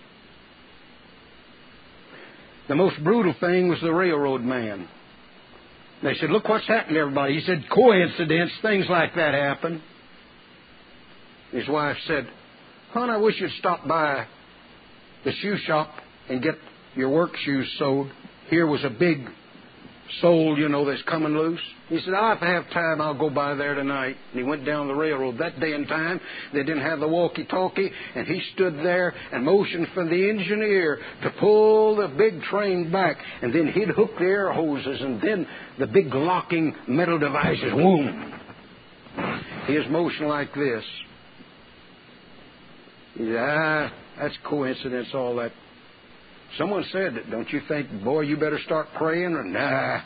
The most brutal thing was the railroad man. They said, look what's happened to everybody. He said, coincidence, things like that happen. His wife said, hon, I wish you'd stop by the shoe shop and get your work shoes sewed. Here was a big sole, that's coming loose. He said, if I have time, I'll go by there tonight. And he went down the railroad. That day and time, they didn't have the walkie-talkie, and he stood there and motioned for the engineer to pull the big train back. And then he'd hook the air hoses, and then the big locking metal devices, whoom. He was motioning like this. He said, that's coincidence, all that. Someone said that, don't you think, boy, you better start praying? Or, nah.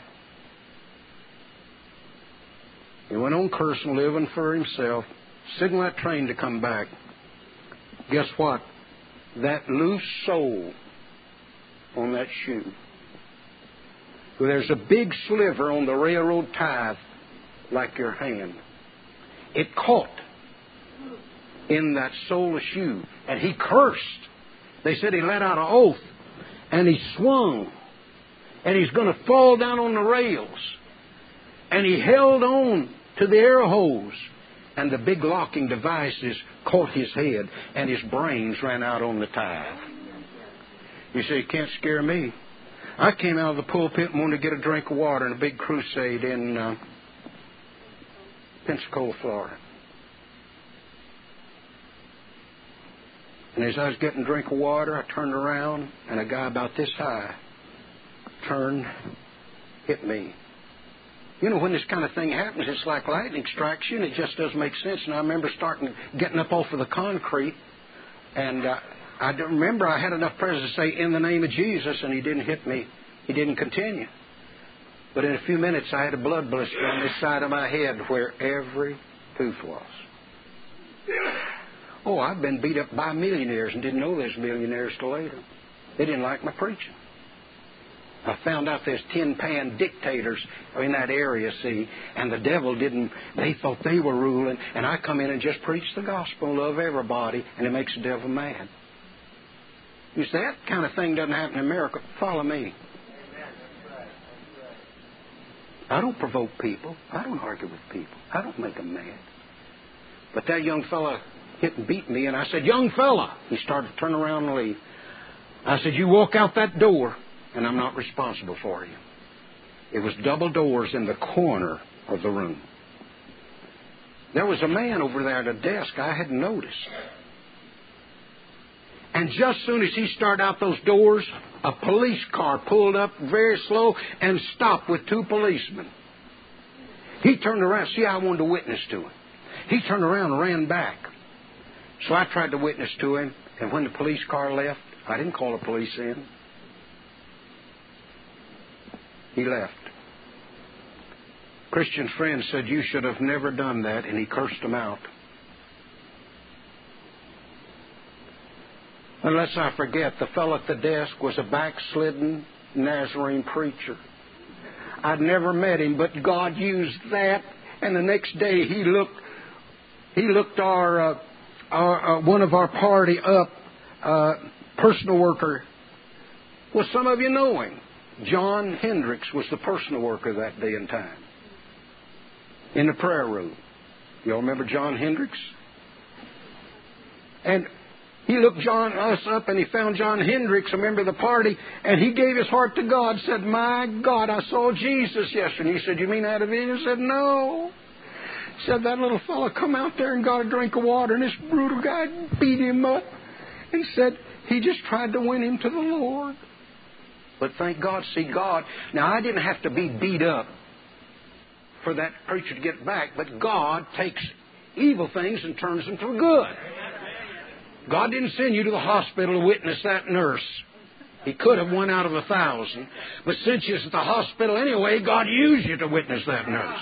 He went on cursing, living for himself, sitting on that train to come back. Guess what? That loose sole on that shoe, there's a big sliver on the railroad tie like your hand. It caught in that sole of shoe, and he cursed. They said he let out an oath. And he swung, and he's going to fall down on the rails. And he held on to the air hose, and the big locking devices caught his head, and his brains ran out on the tithe. You say, it can't scare me. I came out of the pulpit and wanted to get a drink of water in a big crusade in Pensacola, Florida. And as I was getting a drink of water, I turned around, and a guy about this high turned, hit me. You know, when this kind of thing happens, it's like lightning strikes you, and it just doesn't make sense. And I remember getting up off of the concrete, and I remember I had enough presence to say, "In the name of Jesus," and he didn't hit me. He didn't continue. But in a few minutes, I had a blood blister on this side of my head where every tooth was. Oh, I've been beat up by millionaires and didn't know there's millionaires till later. They didn't like my preaching. I found out there's tin-pan dictators in that area, see, and the devil they thought they were ruling, and I come in and just preach the gospel, love everybody, and it makes the devil mad. You say, that kind of thing doesn't happen in America. Follow me. I don't provoke people. I don't argue with people. I don't make them mad. But that young fella hit and beat me, and I said, "Young fella." He started to turn around and leave. I said, "You walk out that door, and I'm not responsible for you." It was double doors in the corner of the room. There was a man over there at a desk I hadn't noticed. And just as soon as he started out those doors, a police car pulled up very slow and stopped with two policemen. He turned around. See, I wanted to witness to him. He turned around and ran back. So I tried to witness to him, and when the police car left, I didn't call the police in. He left. Christian friend said, "You should have never done that," and he cursed them out. Unless I forget, the fellow at the desk was a backslidden Nazarene preacher. I'd never met him, but God used that, and the next day he looked one of our party up, personal worker. Well, some of you know him. John Hendricks was the personal worker that day and time in the prayer room. You all remember John Hendricks? And he looked us up, and he found John Hendricks, a member of the party, and he gave his heart to God, said, "My God, I saw Jesus yesterday." He said, "You mean out of vision?" I said, "No." He said, "That little fellow come out there and got a drink of water, and this brutal guy beat him up." He said, "He just tried to win him to the Lord." But thank God, see God. Now, I didn't have to be beat up for that preacher to get back, but God takes evil things and turns them to good. God didn't send you to the hospital to witness that nurse. He could have 1 out of 1,000. But since you're at the hospital anyway, God used you to witness that nurse.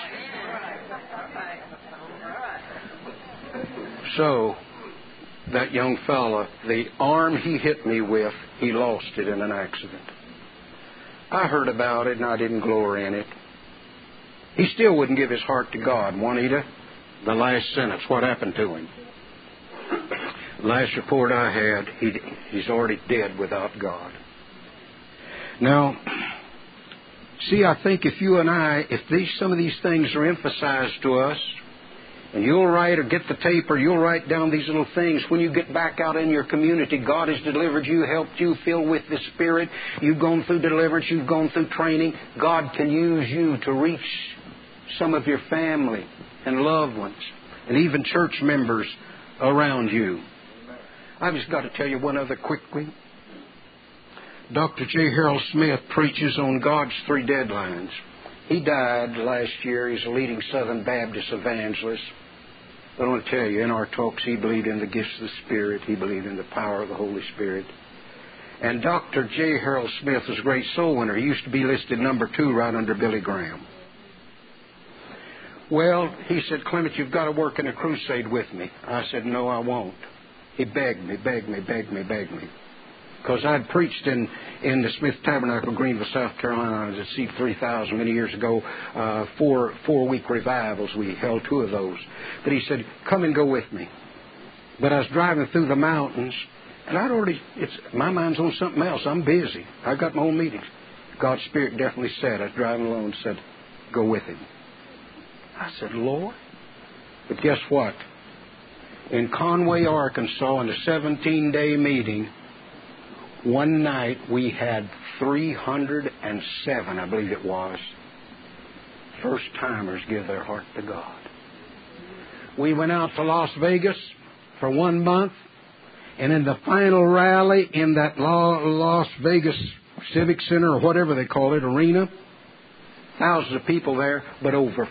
So, that young fella, the arm he hit me with, he lost it in an accident. I heard about it and I didn't glory in it. He still wouldn't give his heart to God. Juanita, the last sentence, what happened to him? Last report I had, he's already dead without God. Now, see, I think if you and I, some of these things are emphasized to us, and you'll write or get the tape or you'll write down these little things, when you get back out in your community, God has delivered you, helped you, filled with the Spirit. You've gone through deliverance, you've gone through training. God can use you to reach some of your family and loved ones and even church members around you. I've just got to tell you one other quickly. Dr. J. Harold Smith preaches on God's 3 deadlines. He died last year. He's a leading Southern Baptist evangelist. But I want to tell you, in our talks, he believed in the gifts of the Spirit. He believed in the power of the Holy Spirit. And Dr. J. Harold Smith was a great soul winner. He used to be listed number 2 right under Billy Graham. Well, he said, "Clement, you've got to work in a crusade with me." I said, "No, I won't." He begged me. Because I'd preached in the Smith Tabernacle, Greenville, South Carolina. I was at Seat 3000 many years ago. 4-week revivals. We held 2 of those. But he said, "Come and go with me." But I was driving through the mountains, and my mind's on something else. I'm busy. I've got my own meetings. God's Spirit definitely said, I was driving alone and said, "Go with him." I said, "Lord." But guess what? In Conway, Arkansas, in a 17-day meeting, One night we had 307, I believe it was, first-timers give their heart to God. We went out to Las Vegas for 1 month, and in the final rally in that Las Vegas Civic Center, or whatever they call it, arena, thousands of people there, but over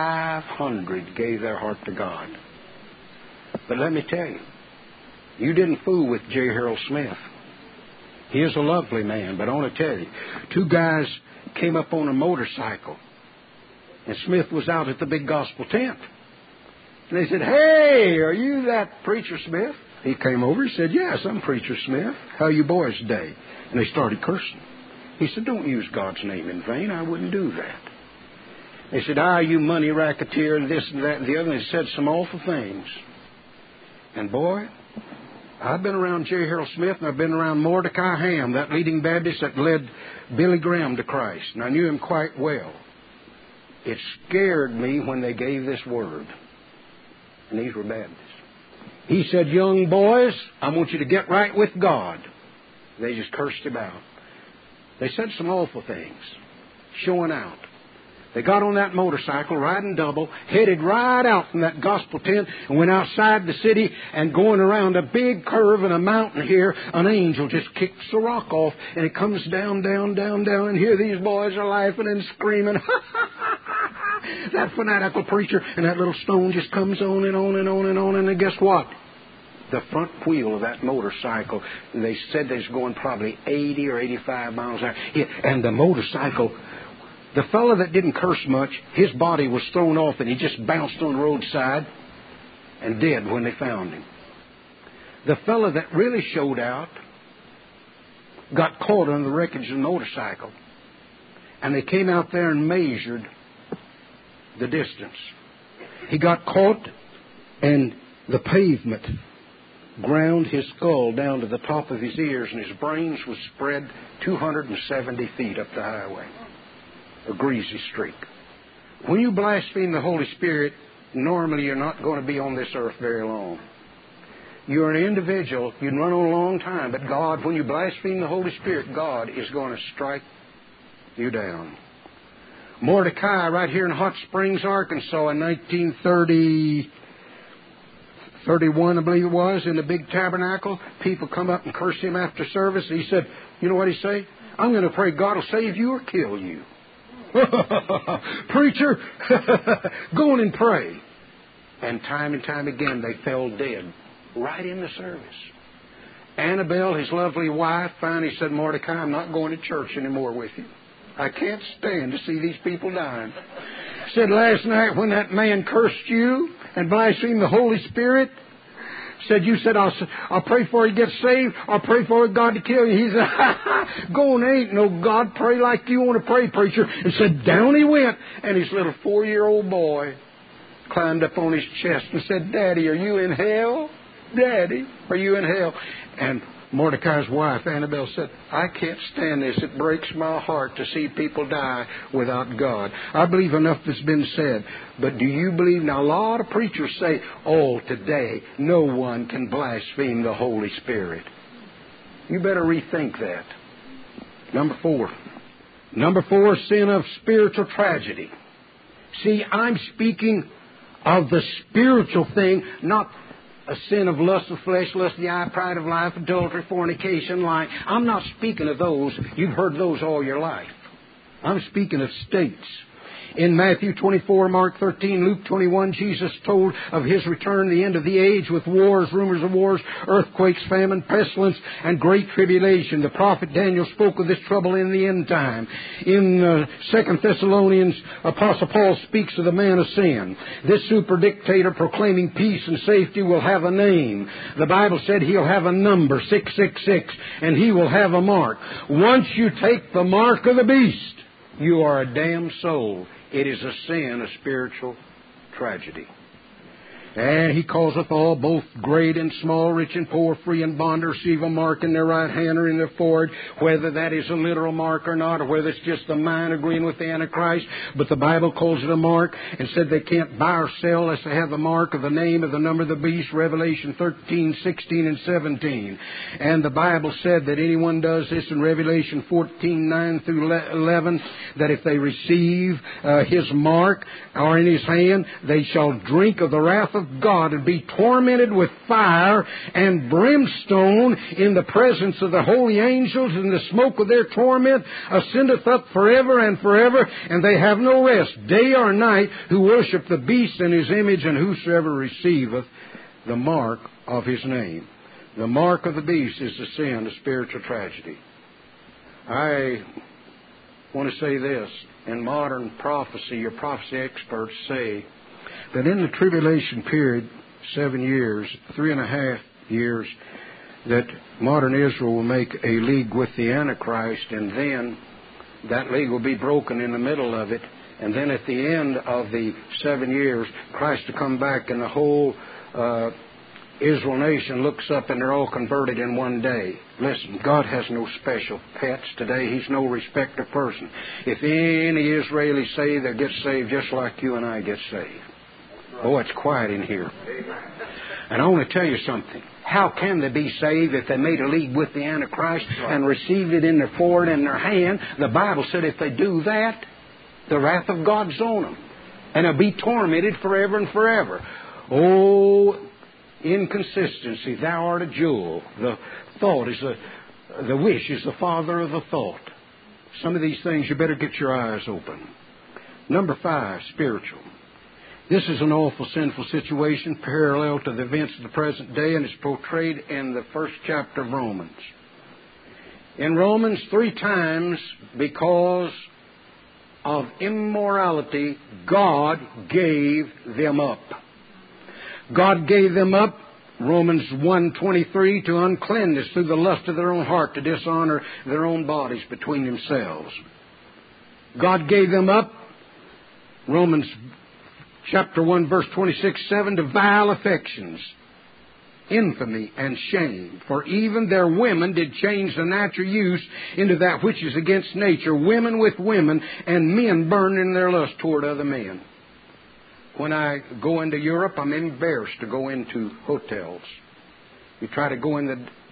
500 gave their heart to God. But let me tell you, you didn't fool with J. Harold Smith. He is a lovely man, but I want to tell you, two guys came up on a motorcycle, and Smith was out at the big gospel tent. And they said, "Hey, are you that Preacher Smith?" He came over, he said, "Yes, I'm Preacher Smith. How are you boys today?" And they started cursing. He said, "Don't use God's name in vain. I wouldn't do that." They said, "You money racketeer," and this and that and the other. And they said some awful things. And boy, I've been around J. Harold Smith, and I've been around Mordecai Ham, that leading Baptist that led Billy Graham to Christ. And I knew him quite well. It scared me when they gave this word. And these were Baptists. He said, "Young boys, I want you to get right with God." They just cursed him out. They said some awful things, showing out. They got on that motorcycle, riding double, headed right out from that gospel tent and went outside the city, and going around a big curve in a mountain here, an angel just kicks the rock off, and it comes down, down, down, down, and here these boys are laughing and screaming. That fanatical preacher, and that little stone just comes on and on and on and on, and then guess what? The front wheel of that motorcycle, they said they was going probably 80 or 85 miles an hour, and the motorcycle, the fellow that didn't curse much, his body was thrown off and he just bounced on the roadside and dead when they found him. The fellow that really showed out got caught on the wreckage of the motorcycle, and they came out there and measured the distance. He got caught, and the pavement ground his skull down to the top of his ears, and his brains was spread 270 feet up the highway. A greasy streak. When you blaspheme the Holy Spirit, normally you're not going to be on this earth very long. You're an individual, you can run on a long time, but God, when you blaspheme the Holy Spirit, God is going to strike you down. Mordecai, right here in Hot Springs, Arkansas, in 1931, I believe it was, in the big tabernacle, people come up and curse him after service. He said, you know what he say? "I'm going to pray God will save you or kill you." Preacher, go on and pray. And time again, they fell dead right in the service. Annabelle, his lovely wife, finally said, "Mordecai, I'm not going to church anymore with you. I can't stand to see these people dying." Said, "Last night when that man cursed you and blasphemed the Holy Spirit, said you said, I'll pray for you to get saved, I'll pray for God to kill you." He said, "Go on, ain't no God, pray like you want to pray, preacher." And said, down he went, and his little 4-year-old boy climbed up on his chest and said, "Daddy, are you in hell? Daddy, are you in hell?" And Mordecai's wife, Annabelle, said, "I can't stand this. It breaks my heart to see people die without God." I believe enough has been said. But do you believe? Now, a lot of preachers say, today no one can blaspheme the Holy Spirit. You better rethink that. Number 4, sin of spiritual tragedy. See, I'm speaking of the spiritual thing, not a sin of lust of flesh, lust of the eye, pride of life, adultery, fornication, lying. I'm not speaking of those. You've heard those all your life. I'm speaking of states. In Matthew 24, Mark 13, Luke 21, Jesus told of His return, the end of the age, with wars, rumors of wars, earthquakes, famine, pestilence, and great tribulation. The prophet Daniel spoke of this trouble in the end time. In 2 Thessalonians, Apostle Paul speaks of the man of sin. This super dictator proclaiming peace and safety will have a name. The Bible said he'll have a number, 666, and he will have a mark. Once you take the mark of the beast, you are a damned soul. It is a sin, a spiritual tragedy. And he causeth all, both great and small, rich and poor, free and bond, to receive a mark in their right hand or in their forehead, whether that is a literal mark or not, or whether it's just the mind agreeing with the Antichrist. But the Bible calls it a mark and said they can't buy or sell unless they have the mark of the name of the number of the beast, Revelation 13, 16, and 17. And the Bible said that anyone does this in Revelation 14, 9 through 11, that if they receive his mark or in his hand, they shall drink of the wrath of God and be tormented with fire and brimstone in the presence of the holy angels, and the smoke of their torment ascendeth up forever and forever, and they have no rest day or night who worship the beast and his image, and whosoever receiveth the mark of his name. The mark of the beast is the sin of spiritual tragedy. I want to say this. In modern prophecy, your prophecy experts say that in the tribulation period, 7 years, 3.5 years, that modern Israel will make a league with the Antichrist, and then that league will be broken in the middle of it, and then at the end of the 7 years, Christ will come back, and the whole Israel nation looks up and they're all converted in one day. Listen, God has no special pets today. He's no respecter of person. If any Israeli saved, they get saved just like you and I get saved. Oh, it's quiet in here. And I want to tell you something. How can they be saved if they made a league with the Antichrist and received it in their forehead and their hand? The Bible said if they do that, the wrath of God's on them. And they'll be tormented forever and forever. Oh, inconsistency, thou art a jewel. The thought is the wish is the father of the thought. Some of these things you better get your eyes open. Number 5, spiritual. This is an awful sinful situation parallel to the events of the present day, and it's portrayed in the 1st chapter of Romans. In Romans, 3 times, because of immorality, God gave them up. God gave them up, Romans 1:23, to uncleanness through the lust of their own heart, to dishonor their own bodies between themselves. God gave them up, Romans chapter 1, verse 26-7, to vile affections, infamy, and shame. For even their women did change the natural use into that which is against nature, women with women, and men burned in their lust toward other men. When I go into Europe, I'm embarrassed to go into hotels. You try to go in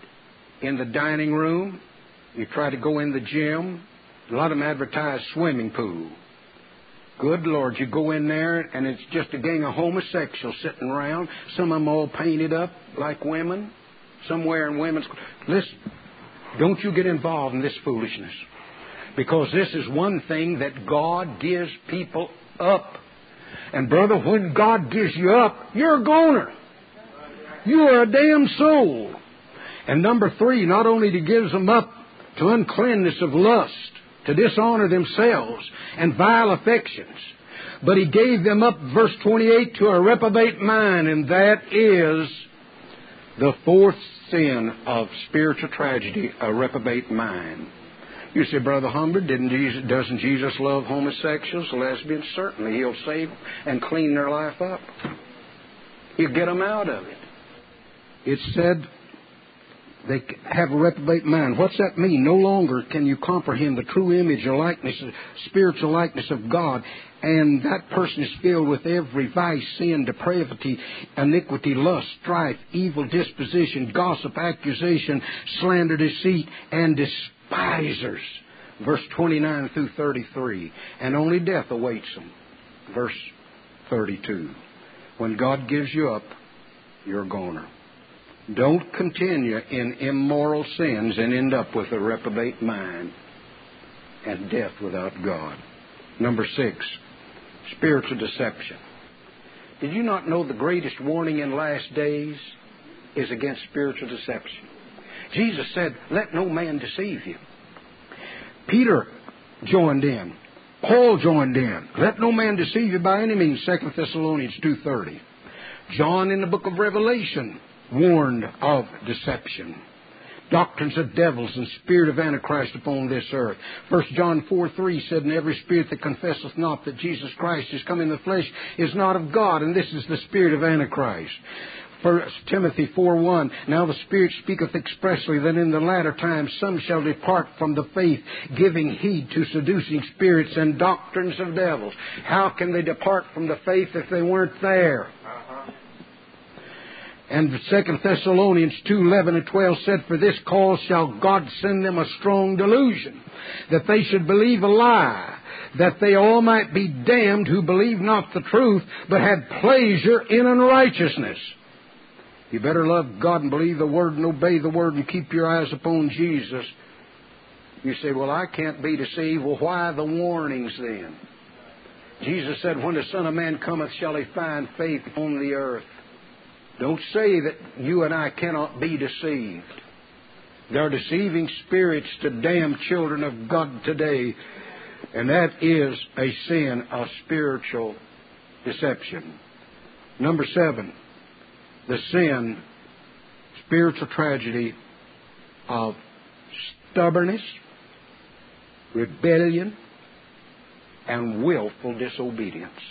the dining room. You try to go in the gym. A lot of them advertise swimming pool. Good Lord, you go in there and it's just a gang of homosexuals sitting around. Some of them all painted up like women. Some wearing women's... Listen, don't you get involved in this foolishness. Because this is one thing that God gives people up. And brother, when God gives you up, you're a goner. You are a damn soul. And number 3, not only He gives them up to uncleanness of lust, to dishonor themselves and vile affections, but He gave them up, verse 28, to a reprobate mind, and that is the 4th sin of spiritual tragedy, a reprobate mind. You say, Brother Humbert, doesn't Jesus love homosexuals, lesbians? Certainly. He'll save and clean their life up. He'll get them out of it. It said they have a reprobate mind. What's that mean? No longer can you comprehend the true image or likeness, spiritual likeness of God, and that person is filled with every vice, sin, depravity, iniquity, lust, strife, evil disposition, gossip, accusation, slander, deceit, and despisers. Verse 29 through 33. And only death awaits them. Verse 32. When God gives you up, you're a goner. Don't continue in immoral sins and end up with a reprobate mind and death without God. Number 6, spiritual deception. Did you not know the greatest warning in last days is against spiritual deception? Jesus said, let no man deceive you. Peter joined in. Paul joined in. Let no man deceive you by any means, 2 Thessalonians 2:30. John in the book of Revelation warned of deception. doctrines of devils and spirit of Antichrist upon this earth. 1 John 4:3 said, "And every spirit that confesseth not that Jesus Christ is come in the flesh is not of God, and this is the spirit of Antichrist." 1 Timothy 4:1, "Now the Spirit speaketh expressly that in the latter times some shall depart from the faith, giving heed to seducing spirits and doctrines of devils." How can they depart from the faith if they weren't there? And 2 Thessalonians 2:11 and 12 said, "For this cause shall God send them a strong delusion, that they should believe a lie, that they all might be damned who believed not the truth, but had pleasure in unrighteousness." You better love God and believe the Word and obey the Word and keep your eyes upon Jesus. You say, "Well, I can't be deceived." Well, why the warnings then? Jesus said, "When the Son of Man cometh, shall he find faith on the earth?" Don't say that you and I cannot be deceived. There are deceiving spirits to damn children of God today, and that is a sin of spiritual deception. Number 7, the sin, spiritual tragedy of stubbornness, rebellion, and willful disobedience.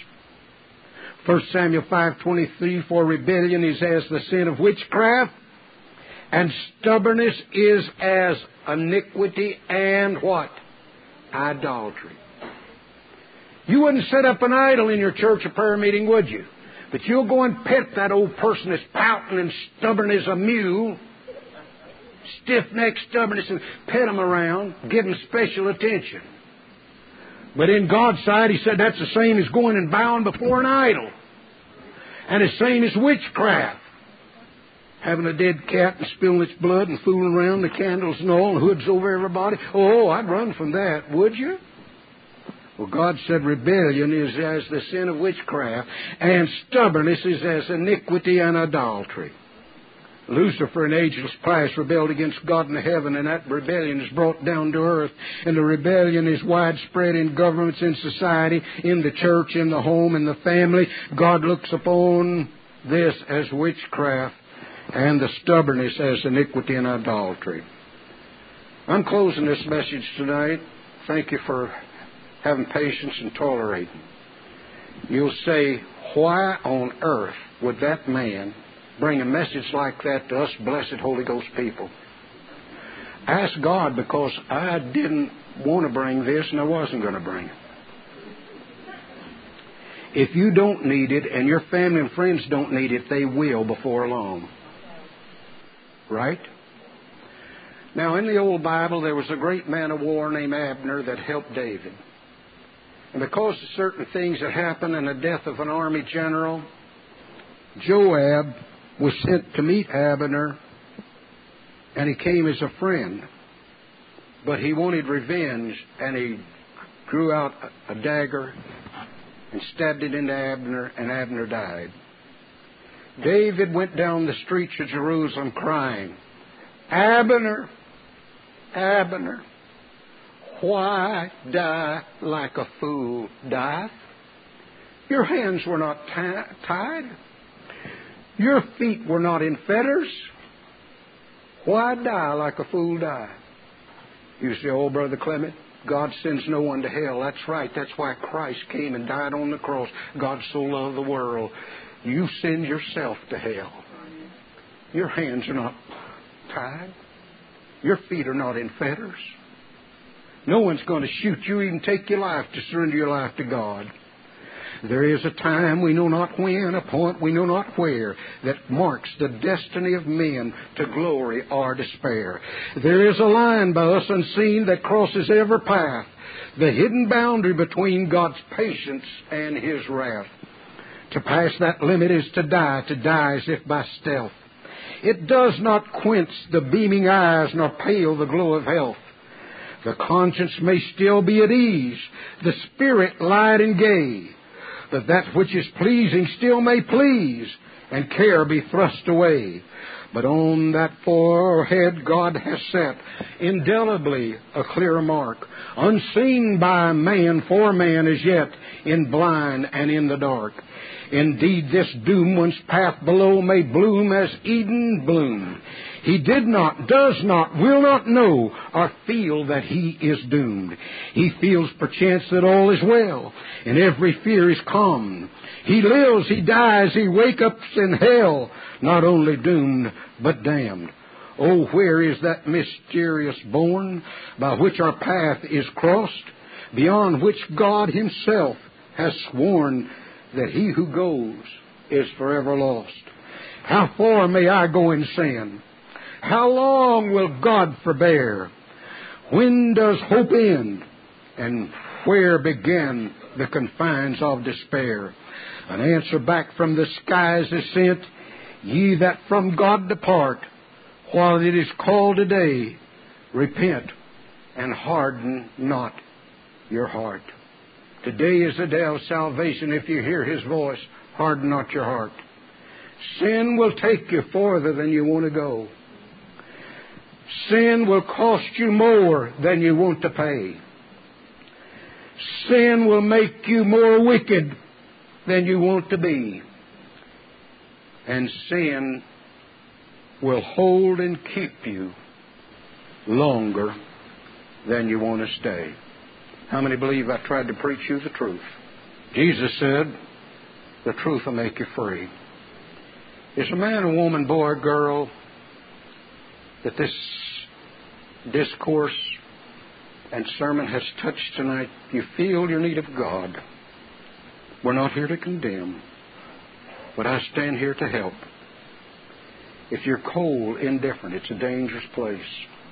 1 Samuel 5:23, "For rebellion is as the sin of witchcraft, and stubbornness is as iniquity and" what? Idolatry. You wouldn't set up an idol in your church or prayer meeting, would you? But you'll go and pet that old person that's pouting and stubborn as a mule, stiff-necked stubbornness, and pet him around, give him special attention. But in God's sight, He said that's the same as going and bowing before an idol. And the same as witchcraft. Having a dead cat and spilling its blood and fooling around the candles and all, and hoods over everybody. Oh, I'd run from that, would you? Well, God said rebellion is as the sin of witchcraft, and stubbornness is as iniquity and idolatry. Lucifer and angels Christ rebelled against God in heaven, and that rebellion is brought down to earth. And the rebellion is widespread in governments, in society, in the church, in the home, in the family. God looks upon this as witchcraft and the stubbornness as iniquity and idolatry. I'm closing this message tonight. Thank you for having patience and tolerating. You'll say, "Why on earth would that man bring a message like that to us blessed Holy Ghost people?" Ask God, because I didn't want to bring this and I wasn't going to bring it. If you don't need it and your family and friends don't need it, they will before long. Right? Now, in the old Bible, there was a great man of war named Abner that helped David. And because of certain things that happened and the death of an army general, Joab was sent to meet Abner, and he came as a friend. But he wanted revenge, and he drew out a dagger and stabbed it into Abner, and Abner died. David went down the streets of Jerusalem crying, "Abner, Abner, why die like a fool dieth? Your hands were not tied. Your feet were not in fetters. Why die like a fool die?" You say, "Oh, Brother Clement, God sends no one to hell." That's right. That's why Christ came and died on the cross. God so loved the world. You send yourself to hell. Your hands are not tied. Your feet are not in fetters. No one's going to shoot you, even take your life, to surrender your life to God. There is a time, we know not when, a point we know not where, that marks the destiny of men to glory or despair. There is a line by us unseen that crosses every path, the hidden boundary between God's patience and His wrath. To pass that limit is to die as if by stealth. It does not quench the beaming eyes nor pale the glow of health. The conscience may still be at ease, the spirit light and gay, but that which is pleasing still may please, and care be thrust away. But on that forehead God has set indelibly a clear mark, unseen by man for man as yet, in blind and in the dark. Indeed, this doom one's path below may bloom as Eden bloomed. He did not, does not, will not know or feel that he is doomed. He feels perchance that all is well, and every fear is calmed. He lives, he dies, he wakes up in hell, not only doomed, but damned. Oh, where is that mysterious bourne by which our path is crossed, beyond which God himself has sworn that he who goes is forever lost? How far may I go in sin? How long will God forbear? When does hope end? And where begin the confines of despair? An answer back from the skies is sent, ye that from God depart, while it is called today, repent and harden not your heart. Today is the day of salvation. If you hear his voice, harden not your heart. Sin will take you farther than you want to go. Sin will cost you more than you want to pay. Sin will make you more wicked than you want to be. And sin will hold and keep you longer than you want to stay. How many believe I tried to preach you the truth? Jesus said, the truth will make you free. Is a man, a woman, boy, girl, that this discourse and sermon has touched tonight, you feel your need of God? We're not here to condemn, but I stand here to help. If you're cold, indifferent, it's a dangerous place.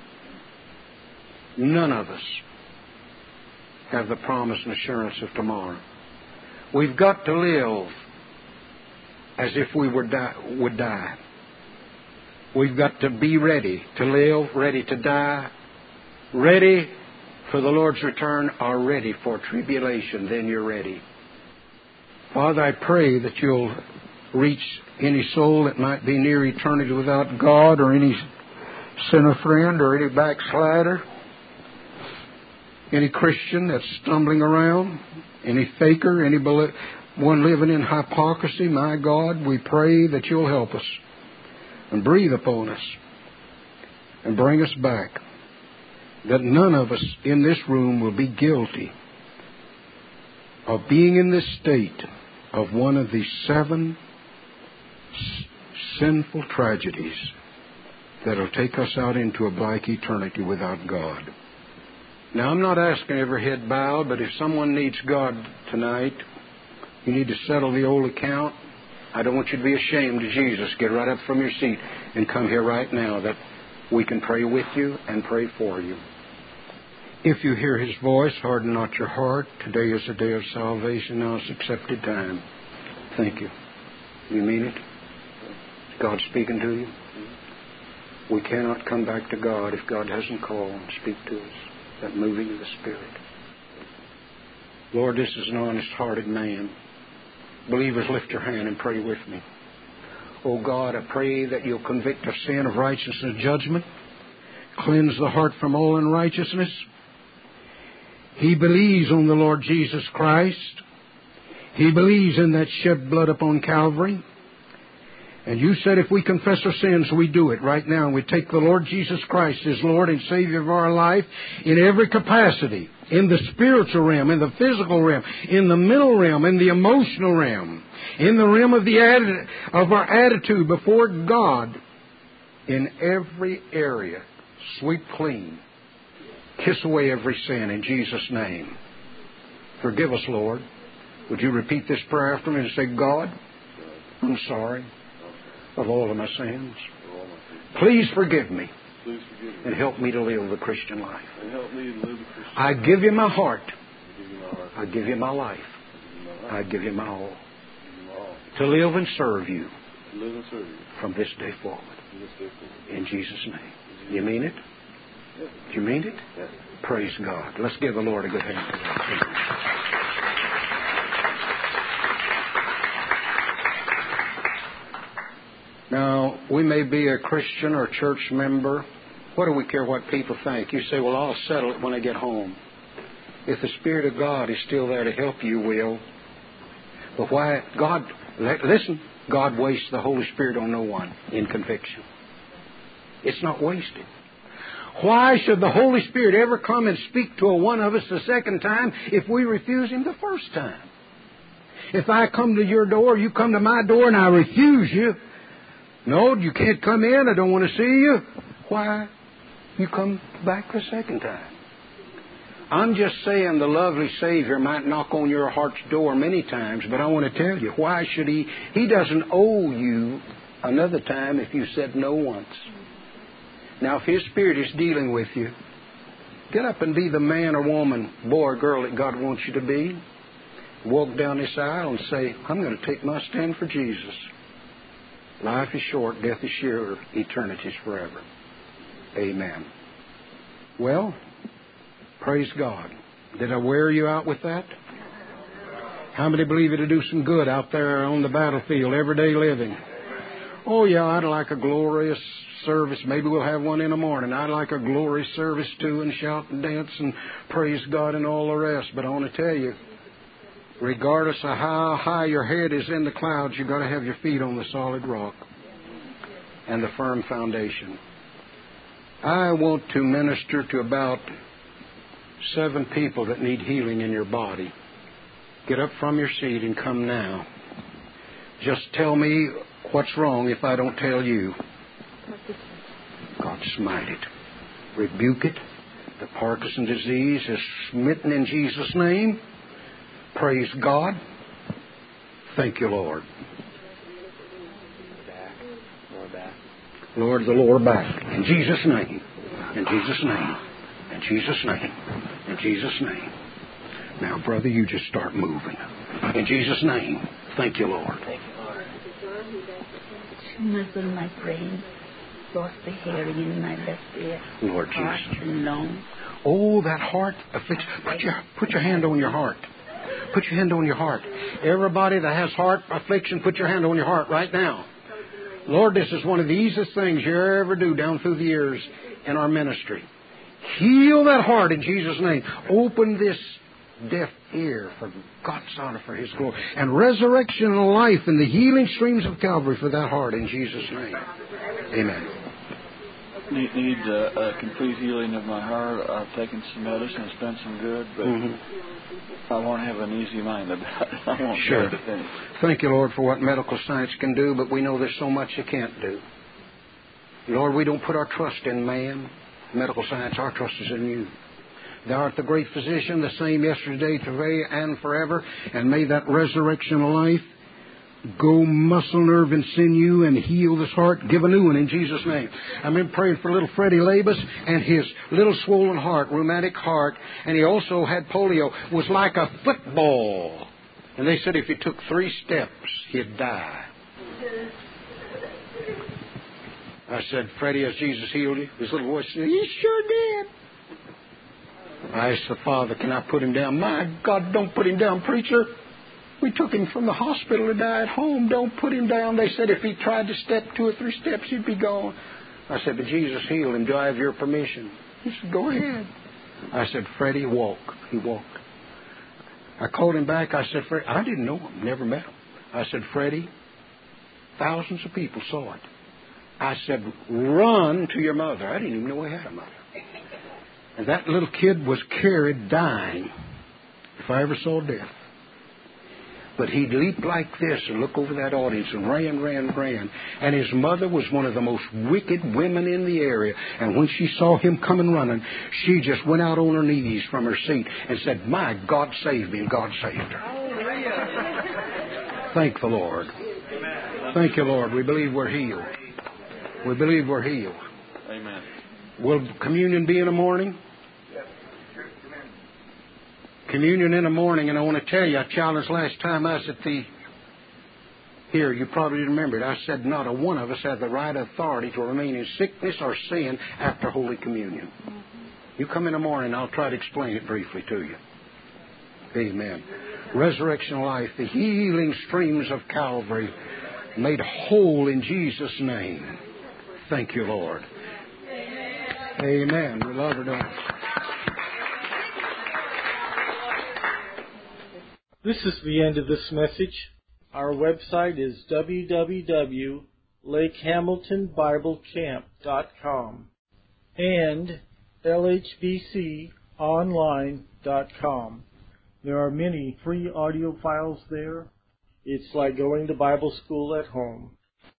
None of us have the promise and assurance of tomorrow. We've got to live as if we would die. We've got to be ready to live, ready to die, ready for the Lord's return, or ready for tribulation. Then you're ready. Father, I pray that you'll reach any soul that might be near eternity without God, or any sinner friend, or any backslider, any Christian that's stumbling around, any faker, one living in hypocrisy. My God, we pray that you'll help us and breathe upon us and bring us back, that none of us in this room will be guilty of being in this state of one of these 7 sinful tragedies that will take us out into a black eternity without God. Now, I'm not asking every head bowed, but if someone needs God tonight, you need to settle the old account. I don't want you to be ashamed of Jesus. Get right up from your seat and come here right now, that we can pray with you and pray for you. If you hear his voice, harden not your heart. Today is the day of salvation. Now it's accepted time. Thank you. You mean it? God speaking to you? We cannot come back to God if God hasn't called and speak to us. That moving of the Spirit. Lord, this is an honest-hearted man. Believers, lift your hand and pray with me. Oh God, I pray that you'll convict of sin, of righteousness, and judgment. Cleanse the heart from all unrighteousness. He believes on the Lord Jesus Christ. He believes in that shed blood upon Calvary. And you said if we confess our sins, we do it right now. We take the Lord Jesus Christ as Lord and Savior of our life in every capacity. In the spiritual realm, in the physical realm, in the mental realm, in the emotional realm, in the realm of our attitude before God. In every area, sweep clean. Kiss away every sin in Jesus' name. Forgive us, Lord. Would you repeat this prayer after me and say, God, I'm sorry of all of my sins. Please forgive me and help me to live the Christian life. I give you my heart. I give you my life. I give you my all. To live and serve you from this day forward. In Jesus' name. You mean it? Do you mean it? Praise God. Let's give the Lord a good hand for that. Now, we may be a Christian or a church member. What do we care what people think? You say, well, I'll settle it when I get home. If the Spirit of God is still there to help you, will. But why God, listen, God wastes the Holy Spirit on no one in conviction. It's not wasted. Why should the Holy Spirit ever come and speak to a one of us the second time if we refuse Him the first time? If I come to your door, you come to my door, and I refuse you, no, you can't come in, I don't want to see you. Why? You come back the second time. I'm just saying the lovely Savior might knock on your heart's door many times, but I want to tell you, why should He? He doesn't owe you another time if you said no once. Now, if His Spirit is dealing with you, get up and be the man or woman, boy or girl that God wants you to be. Walk down this aisle and say, I'm going to take my stand for Jesus. Life is short, death is sure, eternity is forever. Amen. Well, praise God. Did I wear you out with that? How many believe it'll do some good out there on the battlefield, everyday living? Oh, yeah, I'd like a glorious service. Maybe we'll have one in the morning. I'd like a glorious service, too, and shout and dance and praise God and all the rest. But I want to tell you, regardless of how high your head is in the clouds, you've got to have your feet on the solid rock and the firm foundation. I want to minister to about 7 people that need healing in your body. Get up from your seat and come now. Just tell me what's wrong if I don't tell you. God smite it. Rebuke it. The Parkinson's disease is smitten in Jesus' name. Praise God. Thank you, Lord. Lord, the lower back. In Jesus' name. In Jesus' name. In Jesus' name. In Jesus' name. Now, brother, you just start moving. In Jesus' name. Thank you, Lord. Thank you, Lord. Tumors in my brain. Lost the hearing in my left ear. Lord heart Jesus. and lungs. Oh, that heart affliction. Put your hand on your heart. Put your hand on your heart. Everybody that has heart affliction, put your hand on your heart right now. Lord, this is one of the easiest things you ever do down through the years in our ministry. Heal that heart in Jesus' name. Open this deaf ear for God's honor, for His glory. And resurrection and life in the healing streams of Calvary for that heart in Jesus' name. Amen. Need a complete healing of my heart. I've taken some medicine. It's done some good, but I want to have an easy mind about it. I want sure. to finish. Thank you, Lord, for what medical science can do, but we know there's so much it can't do. Lord, we don't put our trust in man, medical science. Our trust is in you. Thou art the great physician, the same yesterday, today, and forever. And may that resurrection of life go muscle, nerve, and sinew and heal this heart. Give a new one in Jesus' name. I've been praying for little Freddie Labus and his little swollen heart, rheumatic heart, and he also had polio. It was like a football. And they said if he took 3 steps, he'd die. I said, Freddie, has Jesus healed you? His little voice said, He sure did. I asked the father, can I put him down? My God, don't put him down, preacher. We took him from the hospital to die at home. Don't put him down. They said if he tried to step 2 or 3 steps, he'd be gone. I said, but Jesus healed him. Do I have your permission? He said, go ahead. I said, Freddie, walk. He walked. I called him back. I said, Freddie, I didn't know him, never met him. I said, Freddie, thousands of people saw it. I said, run to your mother. I didn't even know he had a mother. And that little kid was carried dying, if I ever saw death. But he leaped like this and looked over that audience and ran. And his mother was one of the most wicked women in the area. And when she saw him coming running, she just went out on her knees from her seat and said, my God saved me, and God saved her. Thank the Lord. Thank you, Lord. We believe we're healed. We believe we're healed. Amen. Will communion be in the morning? Communion in the morning, and I want to tell you, I challenged last time I was at here, you probably remember it. I said not a one of us had the right authority to remain in sickness or sin after Holy Communion. You come in the morning, I'll try to explain it briefly to you. Amen. Resurrection life, the healing streams of Calvary, made whole in Jesus' name. Thank you, Lord. Amen. We love her, don't we? This is the end of this message. Our website is www.lakehamiltonbiblecamp.com and lhbconline.com. There are many free audio files there. It's like going to Bible school at home.